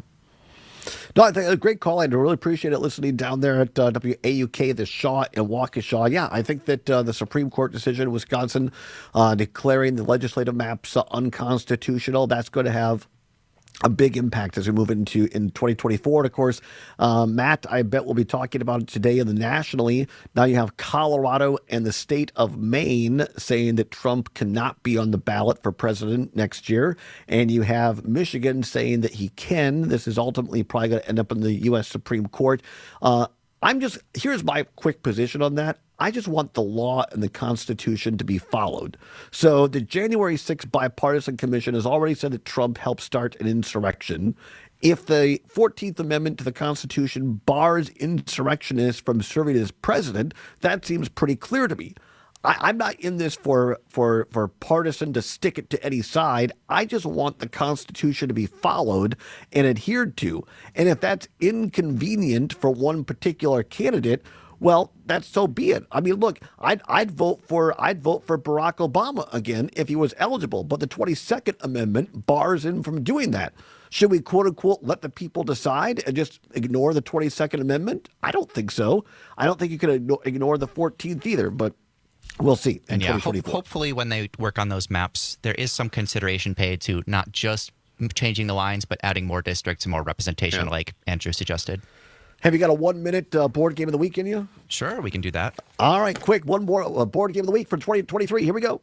Speaker 22: No, I think a great call. I really appreciate it listening down there at uh, W A U K, the Shaw in Waukesha. Yeah, I think that uh, the Supreme Court decision in Wisconsin uh, declaring the legislative maps uh, unconstitutional, that's going to have a big impact as we move into in twenty twenty-four. And of course, uh, Matt, I bet we'll be talking about it today in the nationally. Now you have Colorado and the state of Maine saying that Trump cannot be on the ballot for president next year. And you have Michigan saying that he can. This is ultimately probably going to end up in the U S Supreme Court. Uh, I'm just, here's my quick position on that. I just want the law and the Constitution to be followed. So the January sixth Bipartisan Commission has already said that Trump helped start an insurrection. If the fourteenth Amendment to the Constitution bars insurrectionists from serving as president, that seems pretty clear to me. I, I'm not in this for, for, for partisan to stick it to any side. I just want the Constitution to be followed and adhered to. And if that's inconvenient for one particular candidate, well, that's so be it. I mean, look, I'd I'd vote for I'd vote for Barack Obama again if he was eligible, but the twenty-second Amendment bars him from doing that. Should we, quote unquote, let the people decide and just ignore the twenty-second Amendment? I don't think so. I don't think you can ignore the fourteenth either, but we'll see.
Speaker 10: And yeah, ho- hopefully when they work on those maps, there is some consideration paid to not just changing the lines, but adding more districts and more representation, yeah. like Andrew suggested.
Speaker 22: Have you got a one-minute uh, board game of the week in you?
Speaker 10: Sure, we can do that.
Speaker 22: All right, quick, one more uh, board game of the week for twenty twenty-three. Here we go.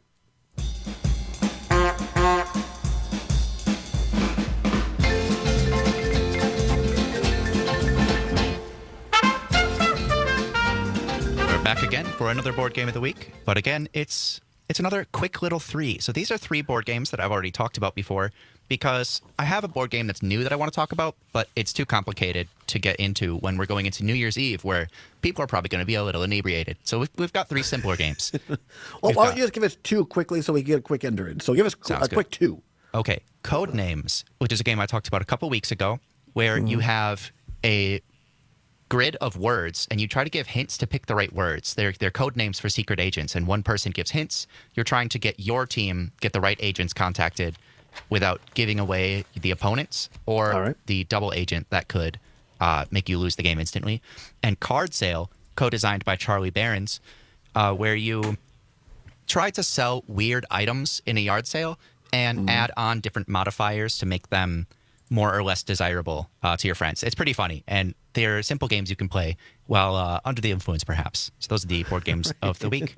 Speaker 10: We're back again for another board game of the week, but again, it's it's another quick little three. So these are three board games that I've already talked about before, because I have a board game that's new that I want to talk about, but it's too complicated to get into when we're going into New Year's Eve, where people are probably going to be a little inebriated. So we've, we've got three simpler games.
Speaker 22: well, we've why don't got, you just give us two quickly so we can get a quick ender in? So give us a
Speaker 10: good.
Speaker 22: quick two.
Speaker 10: Okay. Code Names, which is a game I talked about a couple weeks ago, where mm. you have a grid of words, and you try to give hints to pick the right words. They're, they're code names for secret agents, and one person gives hints. You're trying to get your team, get the right agents contacted without giving away the opponents or right. the double agent that could uh, make you lose the game instantly. And Card Sale, co-designed by Charlie Behrens, uh, where you try to sell weird items in a yard sale and mm. add on different modifiers to make them more or less desirable uh, to your friends. It's pretty funny, and they're simple games you can play while uh, under the influence, perhaps. So those are the board games of the week.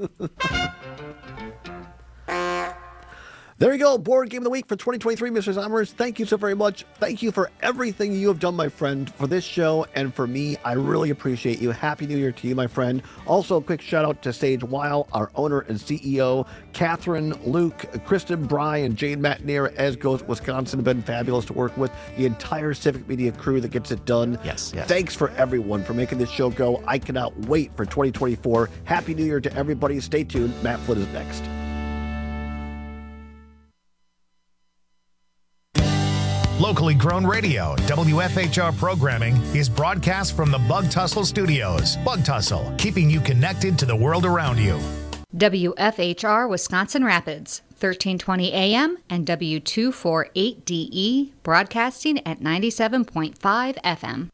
Speaker 22: There you go, Board Game of the Week for twenty twenty-three, Mister Zommers. Thank you so very much. Thank you for everything you have done, my friend, for this show and for me. I really appreciate you. Happy New Year to you, my friend. Also, a quick shout out to Sage Weil, our owner and C E O, Catherine, Luke, Kristen, Brian, Jane Matnier, as goes Wisconsin, have been fabulous to work with. The entire Civic Media crew that gets it done.
Speaker 10: Yes, yes.
Speaker 22: Thanks for everyone for making this show go. I cannot wait for twenty twenty-four. Happy New Year to everybody. Stay tuned. Matt Flynn is next.
Speaker 1: Locally grown radio, W F H R programming is broadcast from the Bug Tussle Studios. Bug Tussle, keeping you connected to the world around you.
Speaker 3: W F H R Wisconsin Rapids, thirteen twenty A M and W two forty-eight D E, broadcasting at ninety-seven point five F M.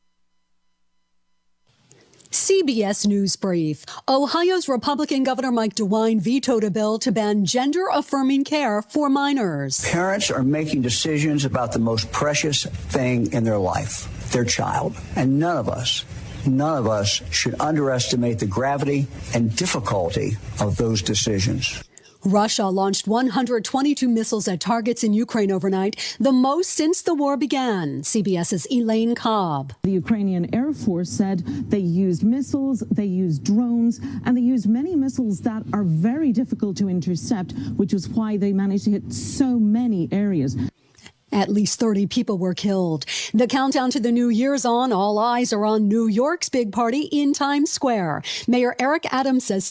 Speaker 20: C B S News Brief. Ohio's Republican Governor Mike DeWine vetoed a bill to ban gender-affirming care for minors.
Speaker 21: Parents are making decisions about the most precious thing in their life, their child. And none of us, none of us should underestimate the gravity and difficulty of those decisions.
Speaker 20: Russia launched one hundred twenty-two missiles at targets in Ukraine overnight, the most since the war began. CBS's Elaine Cobb.
Speaker 23: The Ukrainian Air Force said they used missiles, they used drones, and they used many missiles that are very difficult to intercept, which is why they managed to hit so many areas.
Speaker 20: At least thirty people were killed. The countdown to the new year's on. All eyes are on New York's big party in Times Square. Mayor Eric Adams says